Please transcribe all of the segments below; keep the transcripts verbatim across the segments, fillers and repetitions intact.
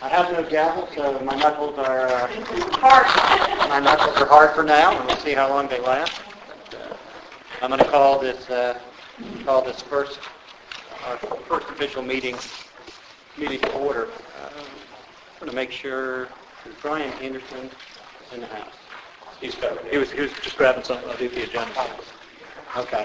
I have no gavel, so my knuckles are uh, hard. My knuckles are hard for now, and we'll see how long they last. Uh, I'm going to call this uh, call this first our first official meeting meeting to order. Uh, I'm going to make sure is Brian Anderson in the house. He's covered. He was he was just grabbing something on the agenda. Okay.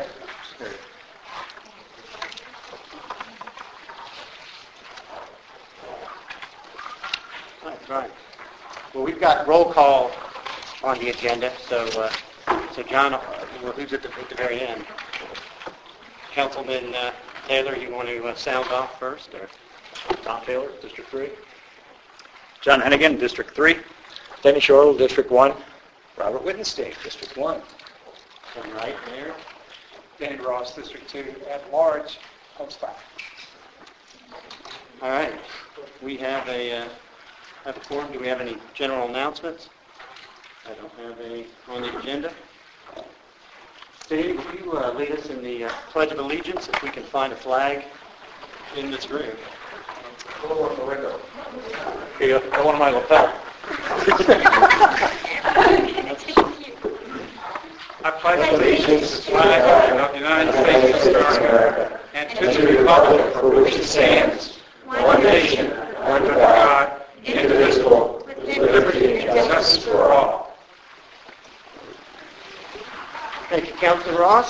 That's right. Well, we've got roll call on the agenda, so uh, so John, uh, well, who's at the, at the very end? Councilman uh, Taylor, you want to uh, sound off first, or Tom Taylor, District Three. John Hennigan, District Three. Denny Shortle, District One. Robert Wittenstein, District One. All right, Mayor. Dan Ross, District Two, at large, Homestead. All right. We have a uh, have a forum. Do we have any general announcements? I don't have any on the agenda. Steve, will you uh, lead us in the uh, Pledge of Allegiance, if we can find a flag in this room? Go on the window. Here you go. Got one of my lapel. I pledge allegiance to the flag of the United States of America and to the republic for which it stands, one nation, under God, indivisible, with liberty and justice for all. Thank you, Councilor Ross.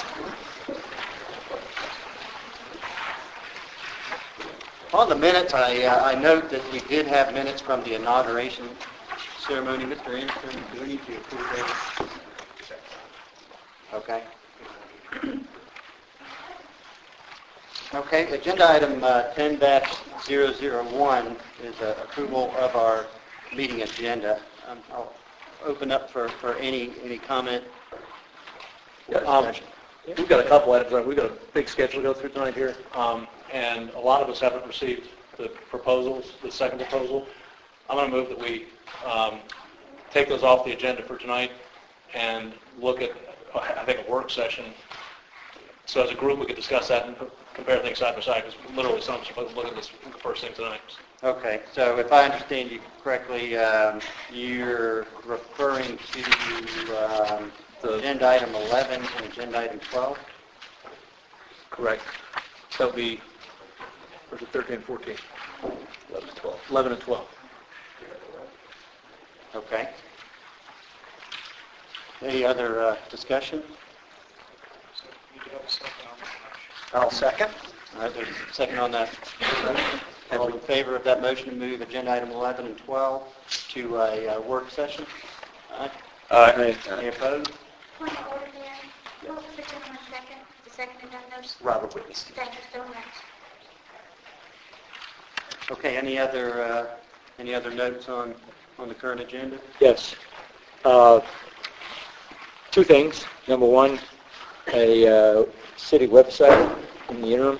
On the minutes, I, uh, I note that we did have minutes from the inauguration ceremony. Mister Anderson, do we need to approve those? Okay. Okay, agenda item uh, ten dash zero zero one is uh, approval of our meeting agenda. Um, I'll open up for, for any any comment. Yeah, um, we've got a couple items. We've got a big schedule to go through tonight here, um, and a lot of us haven't received the proposals, the second proposal. I'm going to move that we um, take those off the agenda for tonight and look at, I think, a work session. So as a group, we could discuss that and compare things side by side, because literally some of us are supposed to look at this first thing tonight. Okay, so if I understand you correctly, um, you're referring to um, the agenda item eleven and agenda item twelve? Correct. That would be, or is it thirteen and fourteen? eleven and twelve. eleven and twelve. Okay. Any other uh, discussion? I'll second. All right, there's a second on that. All in favor of that motion to move agenda item eleven and twelve to a uh, work session? Aye. Aye. Any opposed? Point of order, Mayor. What was the gentleman second? The second on those? Robert Wittenstein. Thank you so much. Okay, any other uh, any other notes on, on the current agenda? Yes. Uh, two things. Number one, a uh, city website in the interim.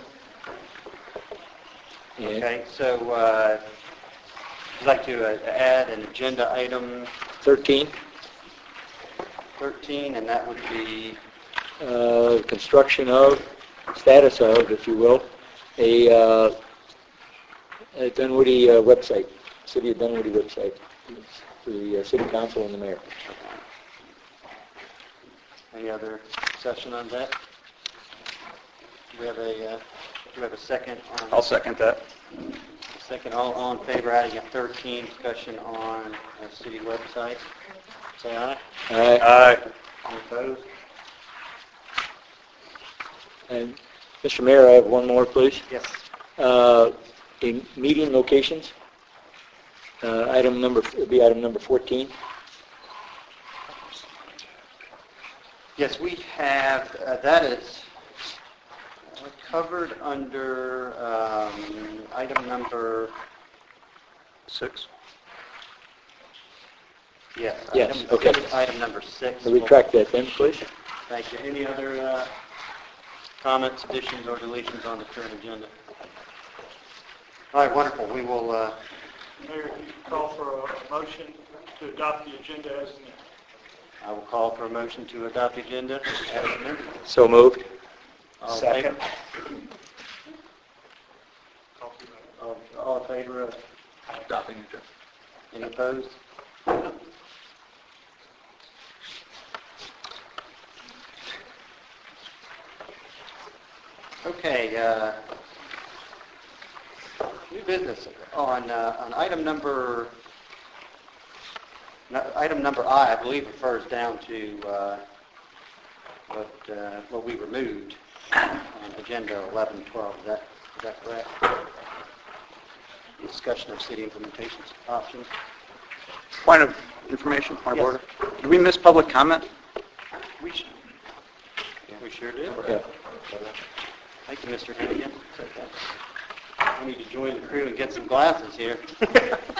And Okay, so uh, I'd like to uh, add an agenda item thirteen, thirteen, and that would be, uh, construction of, status of, if you will, a, uh, a Dunwoody uh, website, City of Dunwoody website for the uh, City Council and the Mayor. any other discussion on that? Do we have a, uh, do we have a second on? I'll second that. Second, all, all in favor adding a thirteen, discussion on a city website? Say aye. Aye. Aye. Any opposed? And Mister Mayor, I have one more, please. Yes. Uh, in meeting locations, uh, item number, it'll be item number fourteen. Yes, we have, uh, that is uh, covered under um, item number, Six. yes. Yes, item- okay. Item number six. Can we retract that then, please? Thank you. Any other uh, comments, additions, or deletions on the current agenda? All right, wonderful. We will, uh, Mayor, if you could call for a motion to adopt the agenda as amended. I will call for a motion to adopt the agenda as amended. So moved. All in Second. favor? All all in favor of Adopting the agenda. Any opposed? Okay, uh, new business on, uh, on item number, no, item number I, I believe refers down to, uh, what, uh, what we removed on agenda eleven twelve. Is that, is that correct? Discussion of city implementation options. Point of information, point of Yes. order. Did we miss public comment? We should, we sure did. Yeah. Thank you, Mister Hannigan. I need to join the crew and get some glasses here. You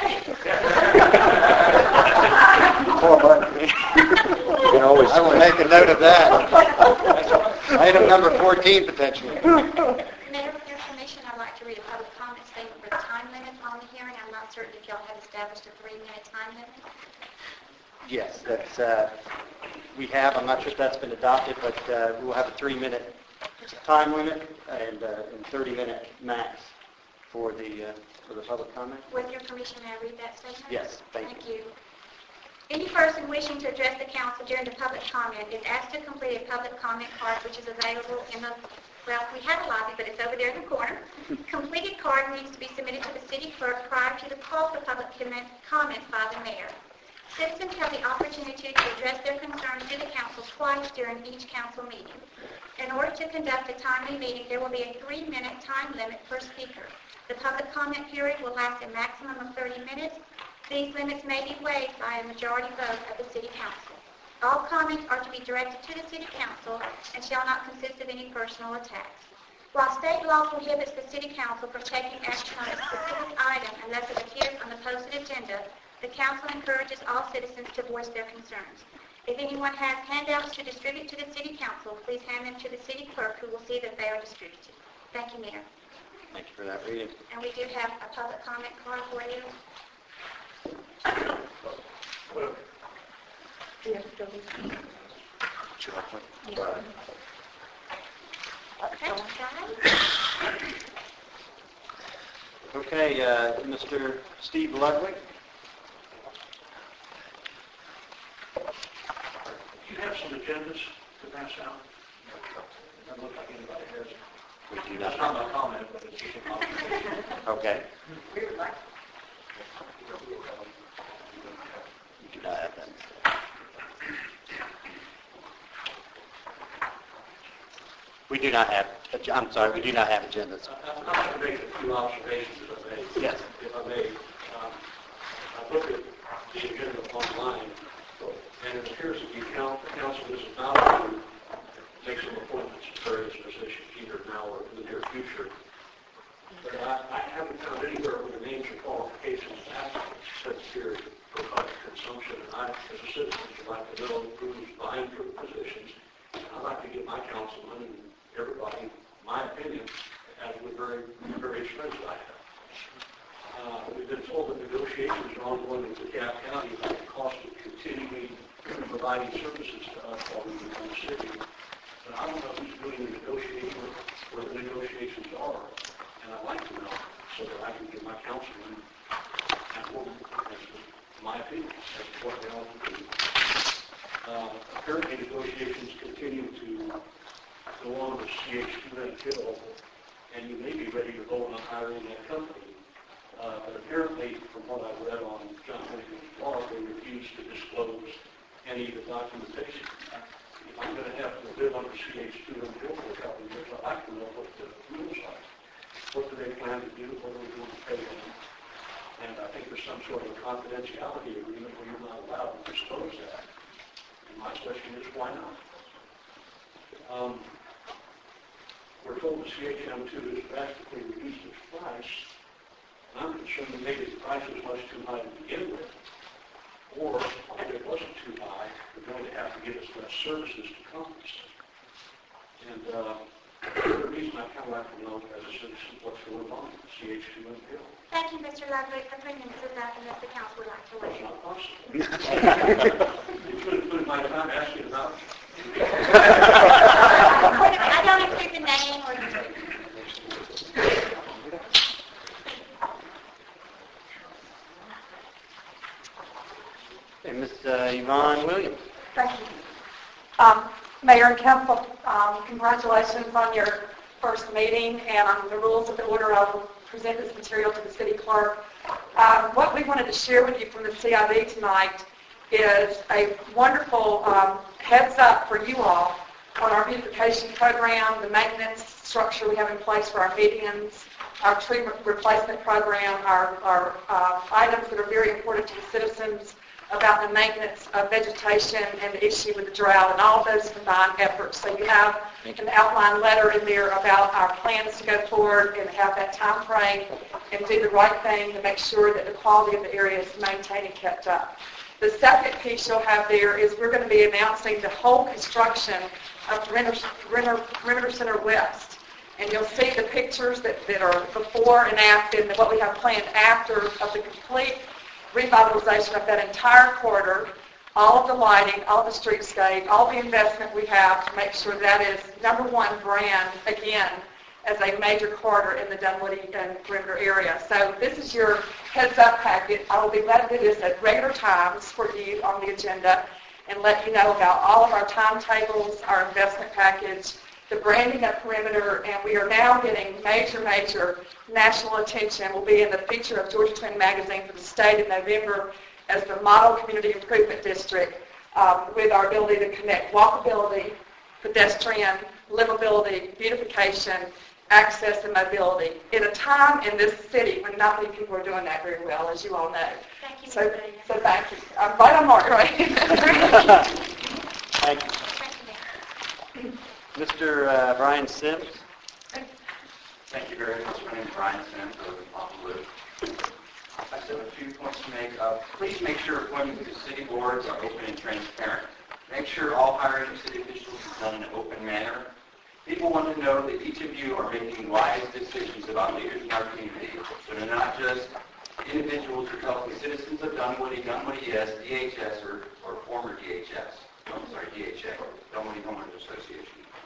can always, I will make a note of that. Item number fourteen, potentially. Mayor, for your permission, I'd like to read a public comment statement for the time limit on the hearing. I'm not certain if y'all have established a three-minute time limit. Yes, that's, uh, we have, I'm not sure if that's been adopted, but uh, we'll have a three-minute time limit and uh, and thirty-minute max for the, uh, for the public comment. With your permission, may I read that statement? Yes, thank you. Thank you. Any person wishing to address the council during the public comment is asked to complete a public comment card, which is available in the, well, we have a lobby, but it's over there in the corner. Completed card needs to be submitted to the city clerk prior to the call for public comment- comments by the mayor. Citizens have the opportunity to address their concerns to the council twice during each council meeting. In order to conduct a timely meeting, there will be a three-minute time limit per speaker. The public comment period will last a maximum of thirty minutes. These limits may be waived by a majority vote of the City Council. All comments are to be directed to the City Council and shall not consist of any personal attacks. While state law prohibits the City Council from taking action on a specific item unless it appears on the posted agenda, the Council encourages all citizens to voice their concerns. If anyone has handouts to distribute to the City Council, please hand them to the City Clerk, who will see that they are distributed. Thank you, Mayor. Thank you for that reading. And we do have a public comment card for you. Okay, guys. Okay, uh, Mister Steve Ludwig. Do you have some agendas to pass out? Doesn't look like anybody has. We do That's not. not my comment, but it's just a comment. Okay. You do not have that. We do not have, I'm sorry, we do not have agendas. I'd like to make a few observations, if I may. Yes. If I may. Um, I looked at the agenda online, and it appears that the coun- the council is about to make some appointments to various positions, either now or in the near future. But I, I haven't found anywhere where the names or qualifications applicants set period for public consumption. And I, as a citizen, would like to know who's vying for the positions. And I'd like to give my councilman and everybody my opinion, as with very, various friends I have. Uh, we've been told that negotiations are ongoing with DeKalb County about the cost of continuing providing services to us while we live in the city. But I don't know who's doing the negotiation, where the negotiations are, and I'd like to know so that I can give my councilman and woman my opinion as to what they ought to do. Uh, apparently negotiations continue to go on with C H two N Hill, and you may be ready to vote on hiring that company. Uh, but apparently, from what I've read on John Lincoln's blog, they refuse to disclose any of the documentation. If I'm going to have to live under C H two N Hill for a couple of years, I'd like to know what the rules are. What do they plan to do? What are we going to pay them? And I think there's some sort of a confidentiality agreement where you're not allowed to disclose that. And my question is, why not? Um, we're told the C H M two has drastically reduced its price. And I'm concerned that maybe the price was much too high to begin with. Or if it wasn't too high, they're going to have to give us less services to compensate. And uh, the reason I kind of like to know as a citizen what's going on with C H two N Hill. Thank you, Mister Ludwig. For three minutes is up unless the council would like to That's wait. not possible. You could have put my time asking about it. I don't include the name or the... And Miz uh, Yvonne Williams. Thank you. Um, Mayor and Council, um, congratulations on your first meeting, and on the rules of the order, I will present this material to the city clerk. Um, what we wanted to share with you from the C I D tonight is a wonderful um, heads up for you all on our beautification program, the maintenance structure we have in place for our medians, our tree replacement program, our, our uh, items that are very important to the citizens about the maintenance of vegetation and the issue with the drought, and all of those combined efforts. So you have an outline letter in there about our plans to go forward and have that time frame and do the right thing to make sure that the quality of the area is maintained and kept up. The second piece you'll have there is we're going to be announcing the whole construction of Perimeter, Perimeter, Perimeter Center West. And you'll see the pictures that, that are before and after, and what we have planned after of the complete revitalization of that entire corridor, all of the lighting, all the streetscape, all the investment we have to make sure that is number one brand, again, as a major corridor in the Dunwoody and perimeter area. So this is your heads up packet. I will be glad to do this at regular times for you on the agenda and let you know about all of our timetables, our investment package, the branding of perimeter, and we are now getting major, major national attention. We'll be in the feature of Georgia Twin Magazine for the state in November as the Model Community Improvement District um, with our ability to connect walkability, pedestrian, livability, beautification, access, and mobility in a time in this city when not many people are doing that very well, as you all know. Thank you. So, so thank you. I'm right on mark, right? Thank you. Thank you. Mister Uh, Brian Sims. Thank you very much. My name is Brian Sims of Honolulu. I still have a few points to make. Uh, please make sure appointments to city boards are open and transparent. Make sure all hiring of city officials is done in an open manner. People want to know that each of you are making wise decisions about leaders in our community. So they're not just individuals who are helping citizens of Dunwoody, Dunwoody E S, D H S, or, or former D H S. No, I'm sorry, D H A, Dunwoody Homeowners Association.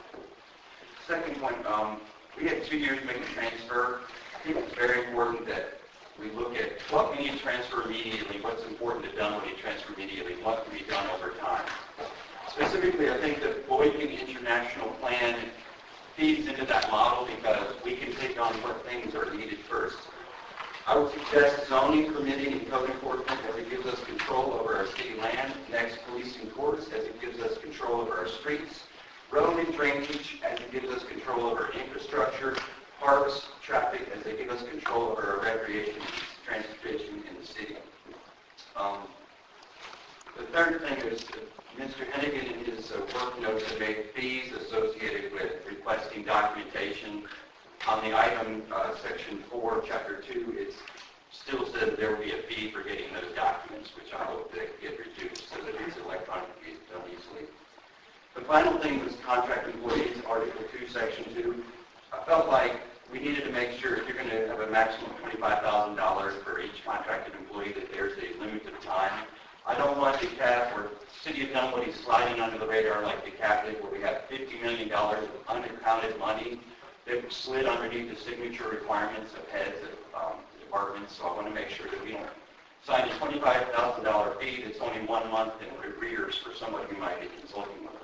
Second point, um, we had two years to make a transfer. I think it's very important that we look at what we need to transfer immediately, what's important to Dunwoody transfer immediately, what can be done over time. Specifically, I think the Boykin International Plan feeds into that model because we can take on what things are needed first. I would suggest zoning, permitting, and code enforcement as it gives us control over our city land. Next, police and courts as it gives us control over our streets. Road and drainage as it gives us control over infrastructure. Parks, traffic as they give us control over our recreation and transportation in the city. Um, the third thing is that Mister Hennigan in his uh, work notes have made fees associated with requesting documentation. On the item, uh, section four, chapter two, it still says there will be a fee for getting those documents, which I hope that get reduced so that it's electronically done easily. The final thing was contract employees, Article two, Section two. I felt like we needed to make sure if you're going to have a maximum of twenty-five thousand dollars for each contracted employee that there's a limited time. I don't want the cap or City of Dunwoody sliding under the radar like the cap did, where we have fifty million dollars of unaccounted money that slid underneath the signature requirements of heads of um, departments. So I want to make sure that we don't sign a twenty-five thousand dollars fee that's only one month in arrears for someone who might be consulting with us.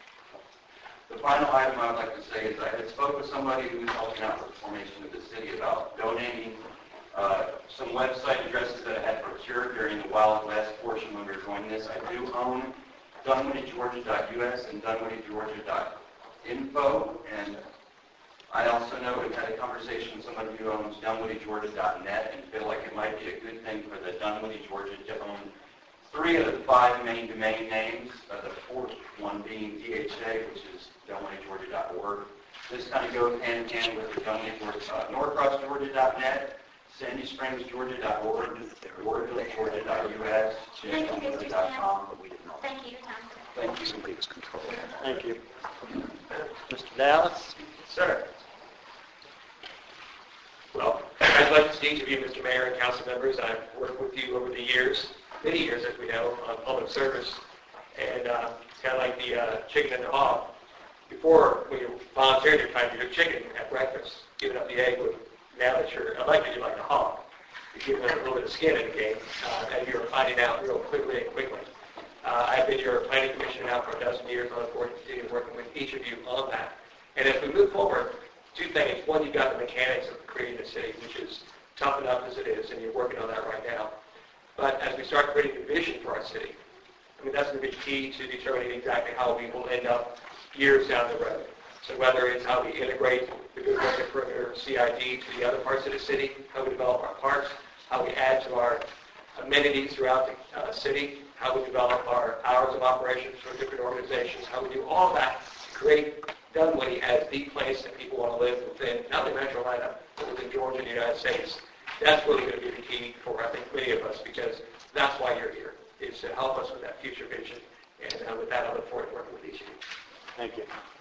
The final item I would like to say is I had spoke with somebody who was helping out with the formation of the city about donating uh, some website addresses that I had procured during the Wild West portion when we were doing this. I do own Dunwoody Georgia dot U S and Dunwoody Georgia dot info, and I also know we've had a conversation with somebody who owns Dunwoody Georgia dot net and feel like it might be a good thing for the Dunwoody Georgia to own three of the five main domain names, uh, the fourth one being D H A, which is Dunwoody Georgia dot org. This kind of goes hand in hand with the Dunwoody Georgia, uh, Norcross Georgia dot net, Sandy Springs Georgia dot org, Warville Georgia dot U S, Thank you, Mister dot com. Thank you. Thank you. Somebody was controlling. Thank you. Mister Dallas. Sir. Well, I'd like to see each of you, Mister Mayor and council members. I've worked with you over the years, many years as we know, on public service. And uh, it's kind of like the uh, chicken and the hog. Before, when you volunteered, you're trying to do chicken at breakfast, giving up the egg. With, now that you're elected, you're like a hog. to give them a little bit of skin in the game, uh, and you're finding out real quickly and quickly. Uh, I've been your planning commissioner now for a dozen years, and I look forward to continue working with each of you on that. And as we move forward, two things. One, you've got the mechanics of creating a city, which is tough enough as it is, and you're working on that right now. But as we start creating a vision for our city, I mean, that's going to be key to determining exactly how we will end up years down the road. So whether it's how we integrate the Good Work Perimeter C I D to the other parts of the city, how we develop our parks, how we add to our amenities throughout the uh, city, how we develop our hours of operations for different organizations, how we do all that to create Dunwoody as the place that people want to live within, not only Metro Atlanta, but within Georgia and the United States. That's really going to be the key for, I think, many of us, because that's why you're here, is to help us with that future vision. And uh, with that, I look forward to working with each of you. Thank you.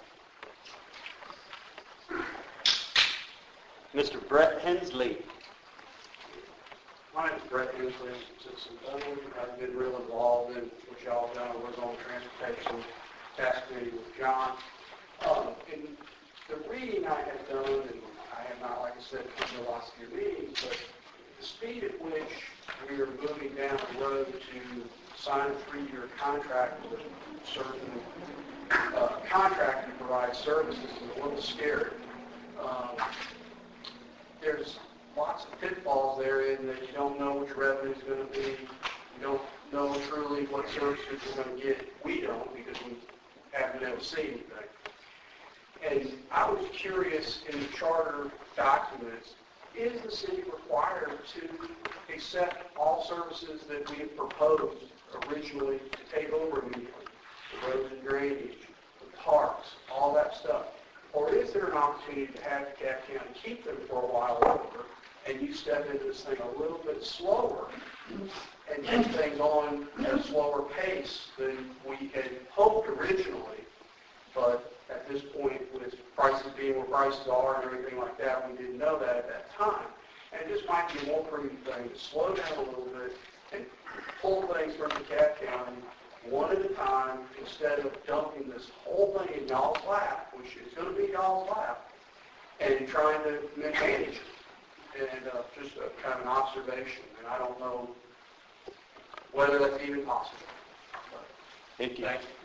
Mister Brett Hensley. My name is Brett Hensley. Since I've been real involved in what y'all done. I was on the transportation task committee with John. Um, in the reading I have done, and I have not, like I said, taken a lot of your readings, but the speed at which we are moving down the road to sign a three-year contract with a certain uh, contractor to provide services is a little scary. Um, there's lots of pitfalls there in that you don't know what your revenue is going to be. You don't know truly what services you're going to get. We don't, because we haven't been able to see anything. And I was curious, in the charter documents, is the city required to accept all services that we have proposed originally to take over immediately? The roads and drainage, the parks, all that stuff. Or is there an opportunity to have DeKalb County keep them for a while longer, and you step into this thing a little bit slower and get things on at a slower pace than we had hoped originally? But at this point, with prices being where prices are and everything like that, we didn't know that at that time. And it just might be a more prudent thing to slow down a little bit and pull things from DeKalb County one at a time, instead of dumping this whole thing in y'all's lap, which is going to be y'all's lap, and trying to manage it. And uh, just a kind of an observation, and I don't know whether that's even possible. Thank you. Thank you.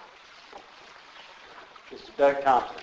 Mister Doug Thompson.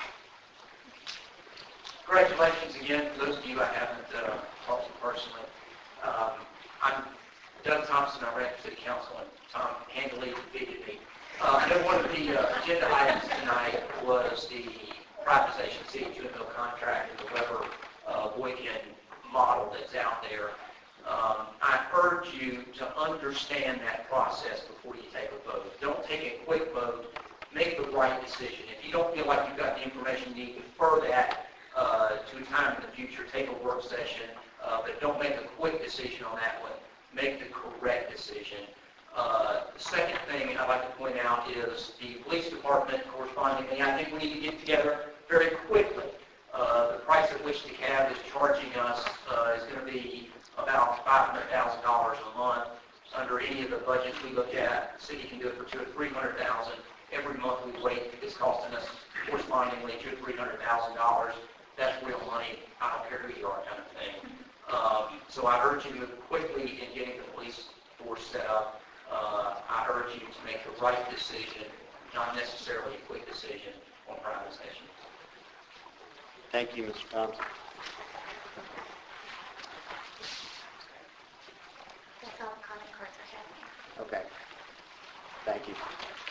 Congratulations again to those of you I haven't uh, talked to personally. Um, I'm Doug Thompson. I ran for City Council, and Tom handily defeated me. Uh, I know one of the uh, agenda items tonight was the privatization of City of Jewelville contract and the Weber uh, Boykin model that's out there. Um, I urge you to understand that process before you take a vote. Don't take a quick vote. Make the right decision. If you don't feel like you've got the information you need, defer that uh, to a time in the future. Take a work session, uh, but don't make a quick decision on that one. Make the correct decision. Uh, the second thing I'd like to point out is the police department, correspondingly, I think we need to get together very quickly. Uh, the price at which DeKalb is charging us uh, is going to be about five hundred thousand dollars a month. Under any of the budgets we look at, the city can do it for two or three hundred thousand. Every month we wait, it's costing us correspondingly two or three hundred thousand dollars. That's real money. I don't care who you are, kind of thing. Um, so I urge you to move quickly in getting the police force set up. Uh, I urge you to make the right decision, not necessarily a quick decision on privatization. Thank you, Mister Thompson. That's all the comment cards I have. Okay. Thank you.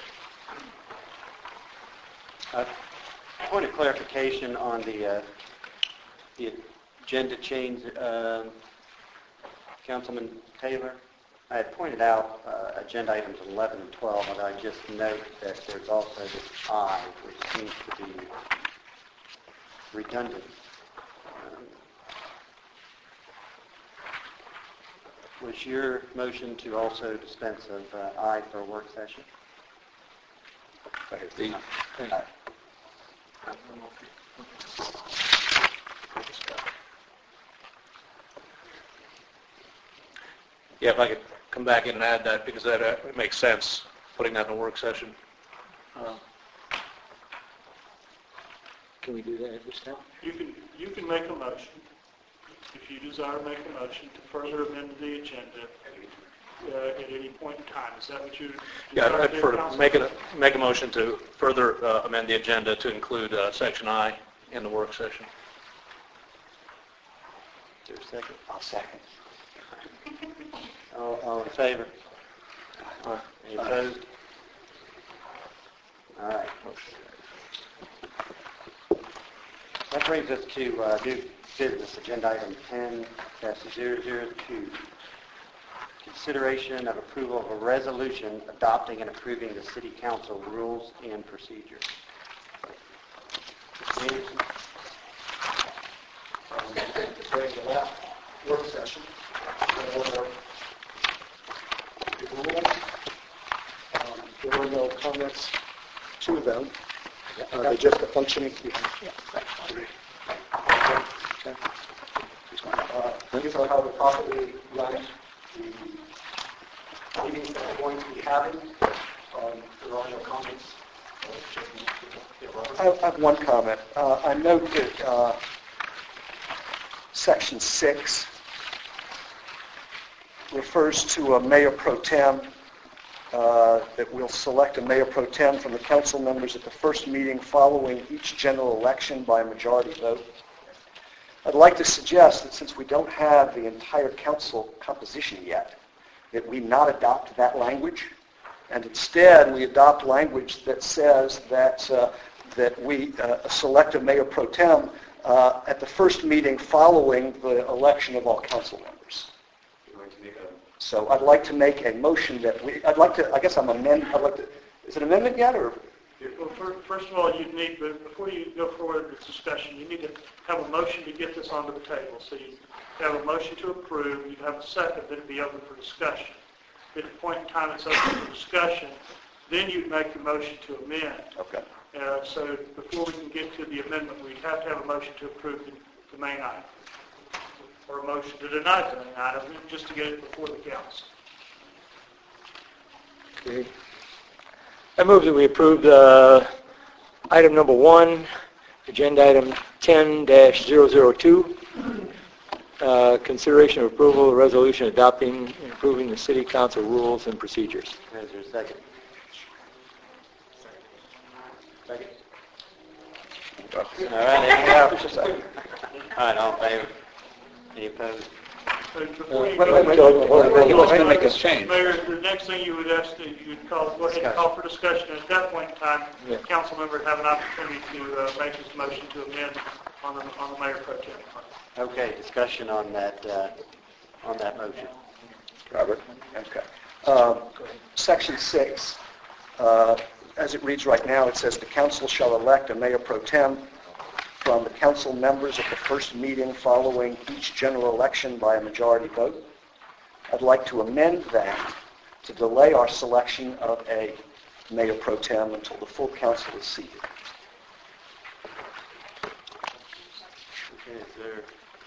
Uh, point of clarification on the uh, the agenda change, uh, Councilman Taylor. I had pointed out uh, agenda items eleven and twelve, and I just note that there's also this I, which seems to be redundant. Um, was your motion to also dispense of uh, I for a work session? The, Uh, Yeah, if I could come back in and add that, because that uh, it makes sense, putting that in a work session. Uh, can we do that at this time? You can, you can make a motion if you desire to make a motion to further amend the agenda uh, at any point in time. Is that what you Yeah, desire I'd to do, for, Councilman? make, a, make a motion to further uh, amend the agenda to include uh, Section I in the work session. Is there a second? I'll second. All, all in favor? Any opposed? All right. That brings us to uh, new business, agenda item ten dash zero zero two. Consideration of approval of a resolution adopting and approving the city council rules and procedures. Mister Anderson? During the last work session, there were, um, there were no comments to them. Uh, they're just a functioning. Uh, these are how we properly run the meetings that we're going to be having. Um, there are no comments. I have, I have one comment. Uh, I note that uh, Section six refers to a mayor pro tem, uh, that we'll select a mayor pro tem from the council members at the first meeting following each general election by a majority vote. I'd like to suggest that since we don't have the entire council composition yet, that we not adopt that language, and instead we adopt language that says that uh, that we uh, select a mayor pro tem uh, at the first meeting following the election of all council members. So I'd like to make a motion that we, I'd like to, I guess I'm amend, I'd like to, is it amendment yet, or? Well, fir- first of all, you need, but before you go forward with this discussion, you need to have a motion to get this onto the table. So you have a motion to approve, you have a second, then it'd be open for discussion. At the point in time it's open for discussion, then you'd make the motion to amend. Okay. Uh, so before we can get to the amendment, we'd have to have a motion to approve the, the main item, or a motion to deny the main item, just to get it before the council. Okay. I move that we approve uh, item number one, agenda item ten dash zero zero two, uh, consideration of approval of resolution adopting and approving the city council rules and procedures. Is there a second? Second? All right, there you go. All right, all in favor? Any opposed? So before you wait, go- wait, wait, wait, wait, wait, He wants to make us change. Mayor, the next thing you would ask, that you would call, go ahead and call for discussion. At that point in time, Yeah. the council member would have an opportunity to uh, make his motion to amend on the, on the mayor pro tem. Okay, discussion on that, uh, on that motion. Robert? Okay. Um, Section six, uh, as it reads right now, it says the council shall elect a mayor pro tem from the council members at the first meeting following each general election by a majority vote. I'd like to amend that to delay our selection of a mayor pro tem until the full council is seated. Okay, is there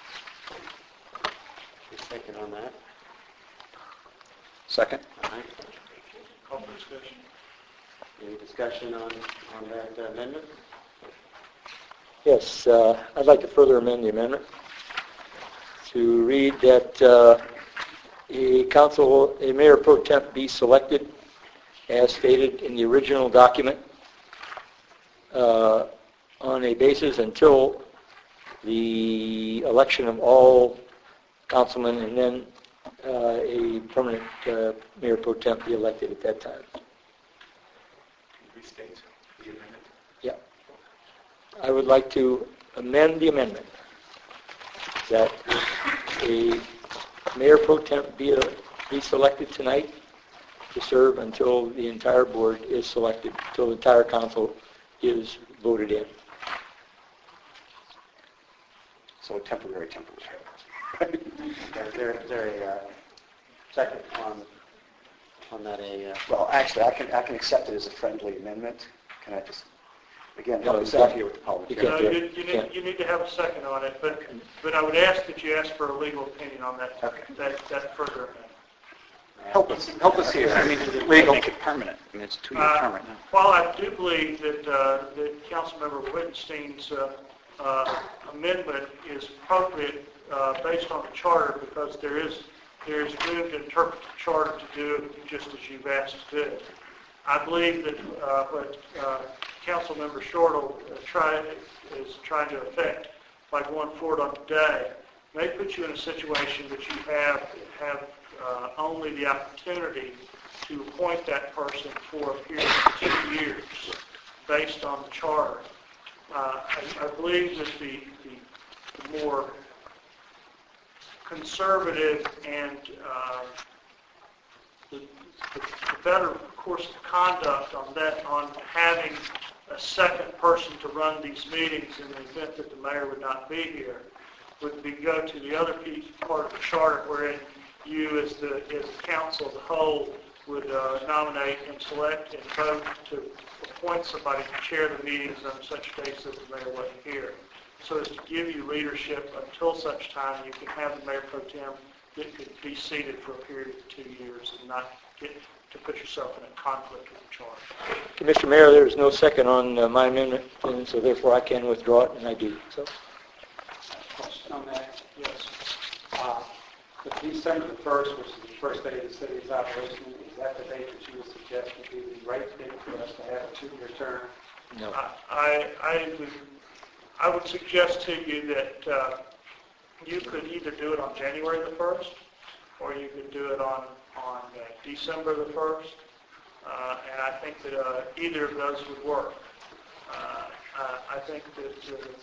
a second on that? Second. All right. Call for discussion. Any discussion on, on that uh, amendment? Yes, uh, I'd like to further amend the amendment to read that uh, a council, a mayor pro temp be selected as stated in the original document uh, on a basis until the election of all councilmen, and then uh, a permanent uh, mayor pro temp be elected at that time. Restate the amendment. Yeah. I would like to amend the amendment that a mayor pro temp be, be selected tonight to serve until the entire board is selected, until the entire council is voted in. So temporary, temporary. Is there, is there a uh, second on, on that? A, uh, Well, actually, I can, I can accept it as a friendly amendment. Can I just, again, No, help us you out can't. here with the public You hearing? No, can't do you, it. you Can't. need, you need to have a second on it, but, but I would ask that you ask for a legal opinion on that, Okay. that, that further amendment. Help us, help us here. I mean, legal. Make it permanent. I mean, it's a two-year Uh, term right now. While I do believe that, uh, that Councilmember Wittenstein's uh, uh, amendment is appropriate uh, based on the charter, because there is there is room to interpret the charter to do it just as you've asked to do it. I believe that uh, what uh, Councilmember Shortle uh, try, is trying to effect by going forward on today may put you in a situation that you have have uh, only the opportunity to appoint that person for a period of two years based on the charter. Uh, I, I believe that the, the, the more conservative and uh, the, the, the better course of conduct on that, on having a second person to run these meetings in the event that the mayor would not be here, would be go to the other piece, part of the charter wherein you as the, as the council as a whole would uh, nominate and select and vote to appoint somebody to chair the meetings on such days that the mayor wasn't here. So as to give you leadership until such time you can have the mayor pro tem that could be seated for a period of two years and not get to put yourself in a conflict with the charter. Mister Mayor, there is no second on uh, my amendment, and so therefore I can withdraw it, and I do. So, Question on that. Yes. Uh, But December the first, which is the first day of the city's operation, is that the date that you would suggest would be the right date for us to have a two-year term? no. I, I, would, I would suggest to you that uh, you could either do it on January the first, or you could do it on, on uh, December the first, uh, and I think that uh, either of those would work. Uh, uh, I think that uh,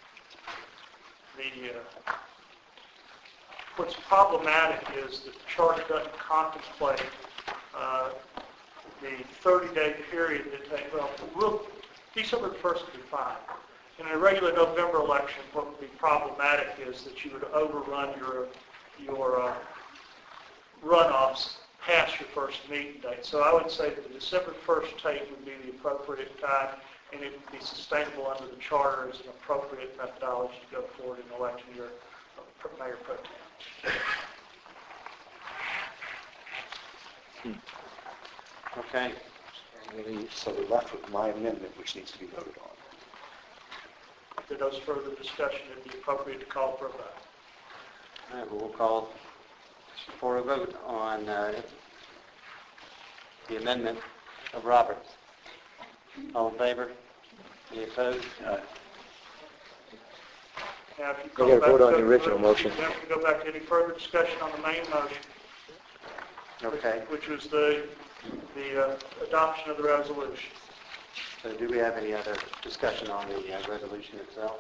the uh, what's problematic is that the charter doesn't contemplate uh, the thirty-day period that takes, well, we'll, December the first would be fine. In a regular November election, what would be problematic is that you would overrun your, your uh, runoffs past your first meeting date. So I would say that the December first date would be the appropriate time, and it would be sustainable under the charter as an appropriate methodology to go forward in electing your uh, mayor pro tem. Okay. So we're left with my amendment, which needs to be voted on. If there is further discussion, it would be appropriate to call for a vote. All right, well, we'll call for a vote on uh, the amendment of Roberts. All in favor? Any opposed? Now, if you You go gotta back vote to on the the- original motion. You have to go back to any further discussion on the main motion, Okay. which was the, the uh, adoption of the resolution. So do we have any other discussion on the uh, resolution itself?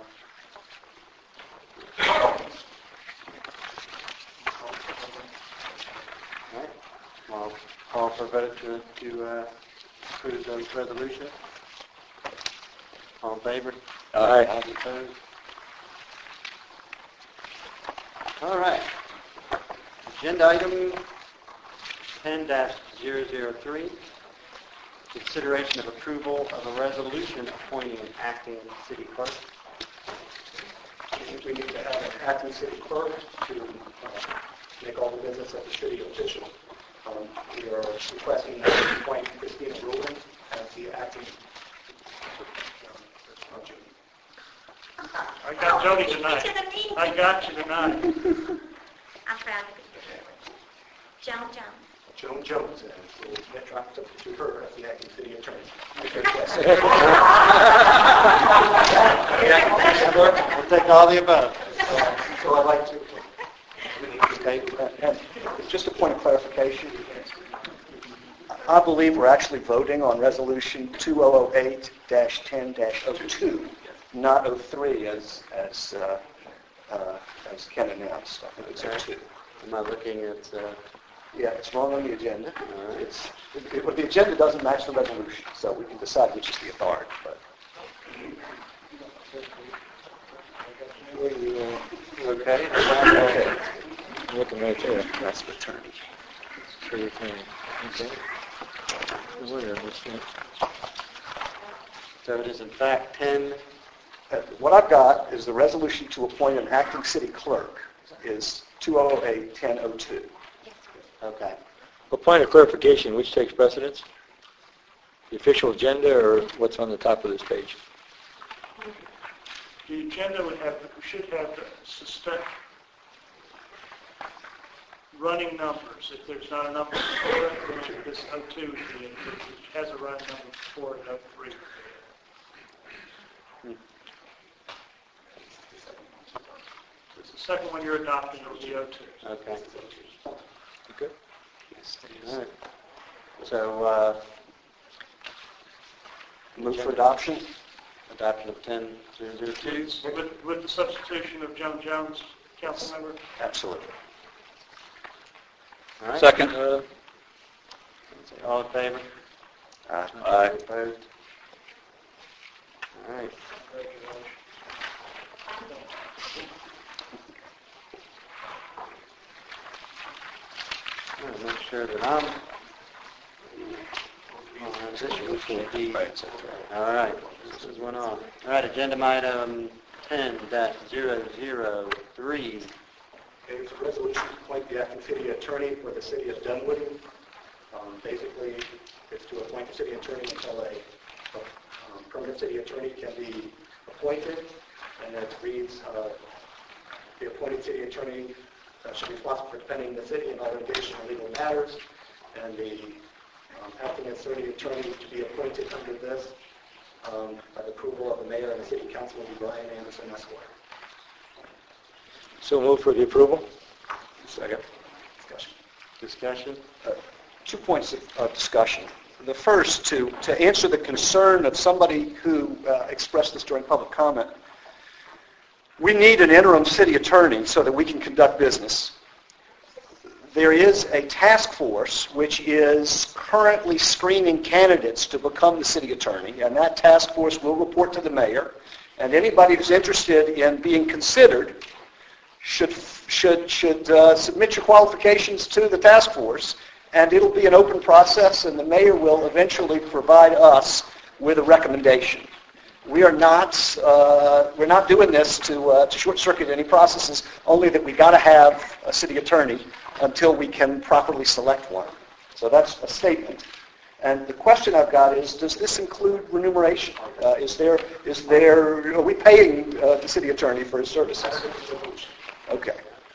All right. Well, call for a vote to, to uh, approve the resolution. All in favor? Aye. All opposed? All right. Agenda item ten dash zero zero three, consideration of approval of a resolution appointing an acting city clerk. I think we need to have an acting city clerk to uh, make all the business of the city official. Um, we are requesting that we appoint Christina Rowland as the acting. I got Jody tonight. I got you tonight. I'm proud to be here. Joan Jones. Joan Jones, and we'll get dropped up to her as the acting city attorney. We'll take all the above. So I'd like to, Okay, and just a point of clarification. I believe we're actually voting on Resolution two thousand eight dash ten dash oh two, not oh three as as uh, uh, as Ken announced. I think it's oh two. Am I looking at... Uh, Yeah, it's wrong on the agenda. Uh, it's it, it, the agenda doesn't match the resolution, so we can decide which is the authority. But okay. okay, I'm looking right there. that's the attorney. Pretty thing. Okay. Where is this? So it is in fact ten... Uh, what I've got is the resolution to appoint an acting city clerk is two thousand eight dash ten oh two. Okay. Well, point of clarification, which takes precedence? The official agenda or what's on the top of this page? The agenda would have, should have sustain, running numbers. If there's not a number before it, then this oh two is the, it has a running number before it, oh three. It's the second one you're adopting is the oh two. Okay. Okay. All right. So, uh, Move for adoption? adoption of ten zero zero two. With, with the substitution of Joan Jones, council member? Absolutely. All right. Second. Uh, All in favor? Aye. Aye. Opposed? All right. I'm going to make sure that I'm on this one. All right. This is one off. All right. Agenda item ten dash zero zero three. Okay, it's a resolution to appoint the acting city attorney for the city of Dunwoody. Um, basically, it's to appoint the city attorney until a, a um, permanent city attorney can be appointed. And it reads, uh, the appointed city attorney uh, should be responsible for defending the city in all litigation and legal matters. And the um, acting city attorney to be appointed under this um, by the approval of the mayor and the city council will be Brian Anderson, Esquire. So move for the approval. Second. Discussion. Discussion? Uh, Two points of, of discussion. The first, to, to answer the concern of somebody who uh, expressed this during public comment, we need an interim city attorney so that we can conduct business. There is a task force which is currently screening candidates to become the city attorney, and that task force will report to the mayor, and anybody who's interested in being considered should should should uh, submit your qualifications to the task force, and it'll be an open process, and the mayor will eventually provide us with a recommendation. We are not uh, we're not doing this to uh, to short circuit any processes. Only that we got to have a city attorney until we can properly select one. So that's a statement. And the question I've got is: does this include remuneration? Uh, is there is there are we paying uh, the city attorney for his services? Okay.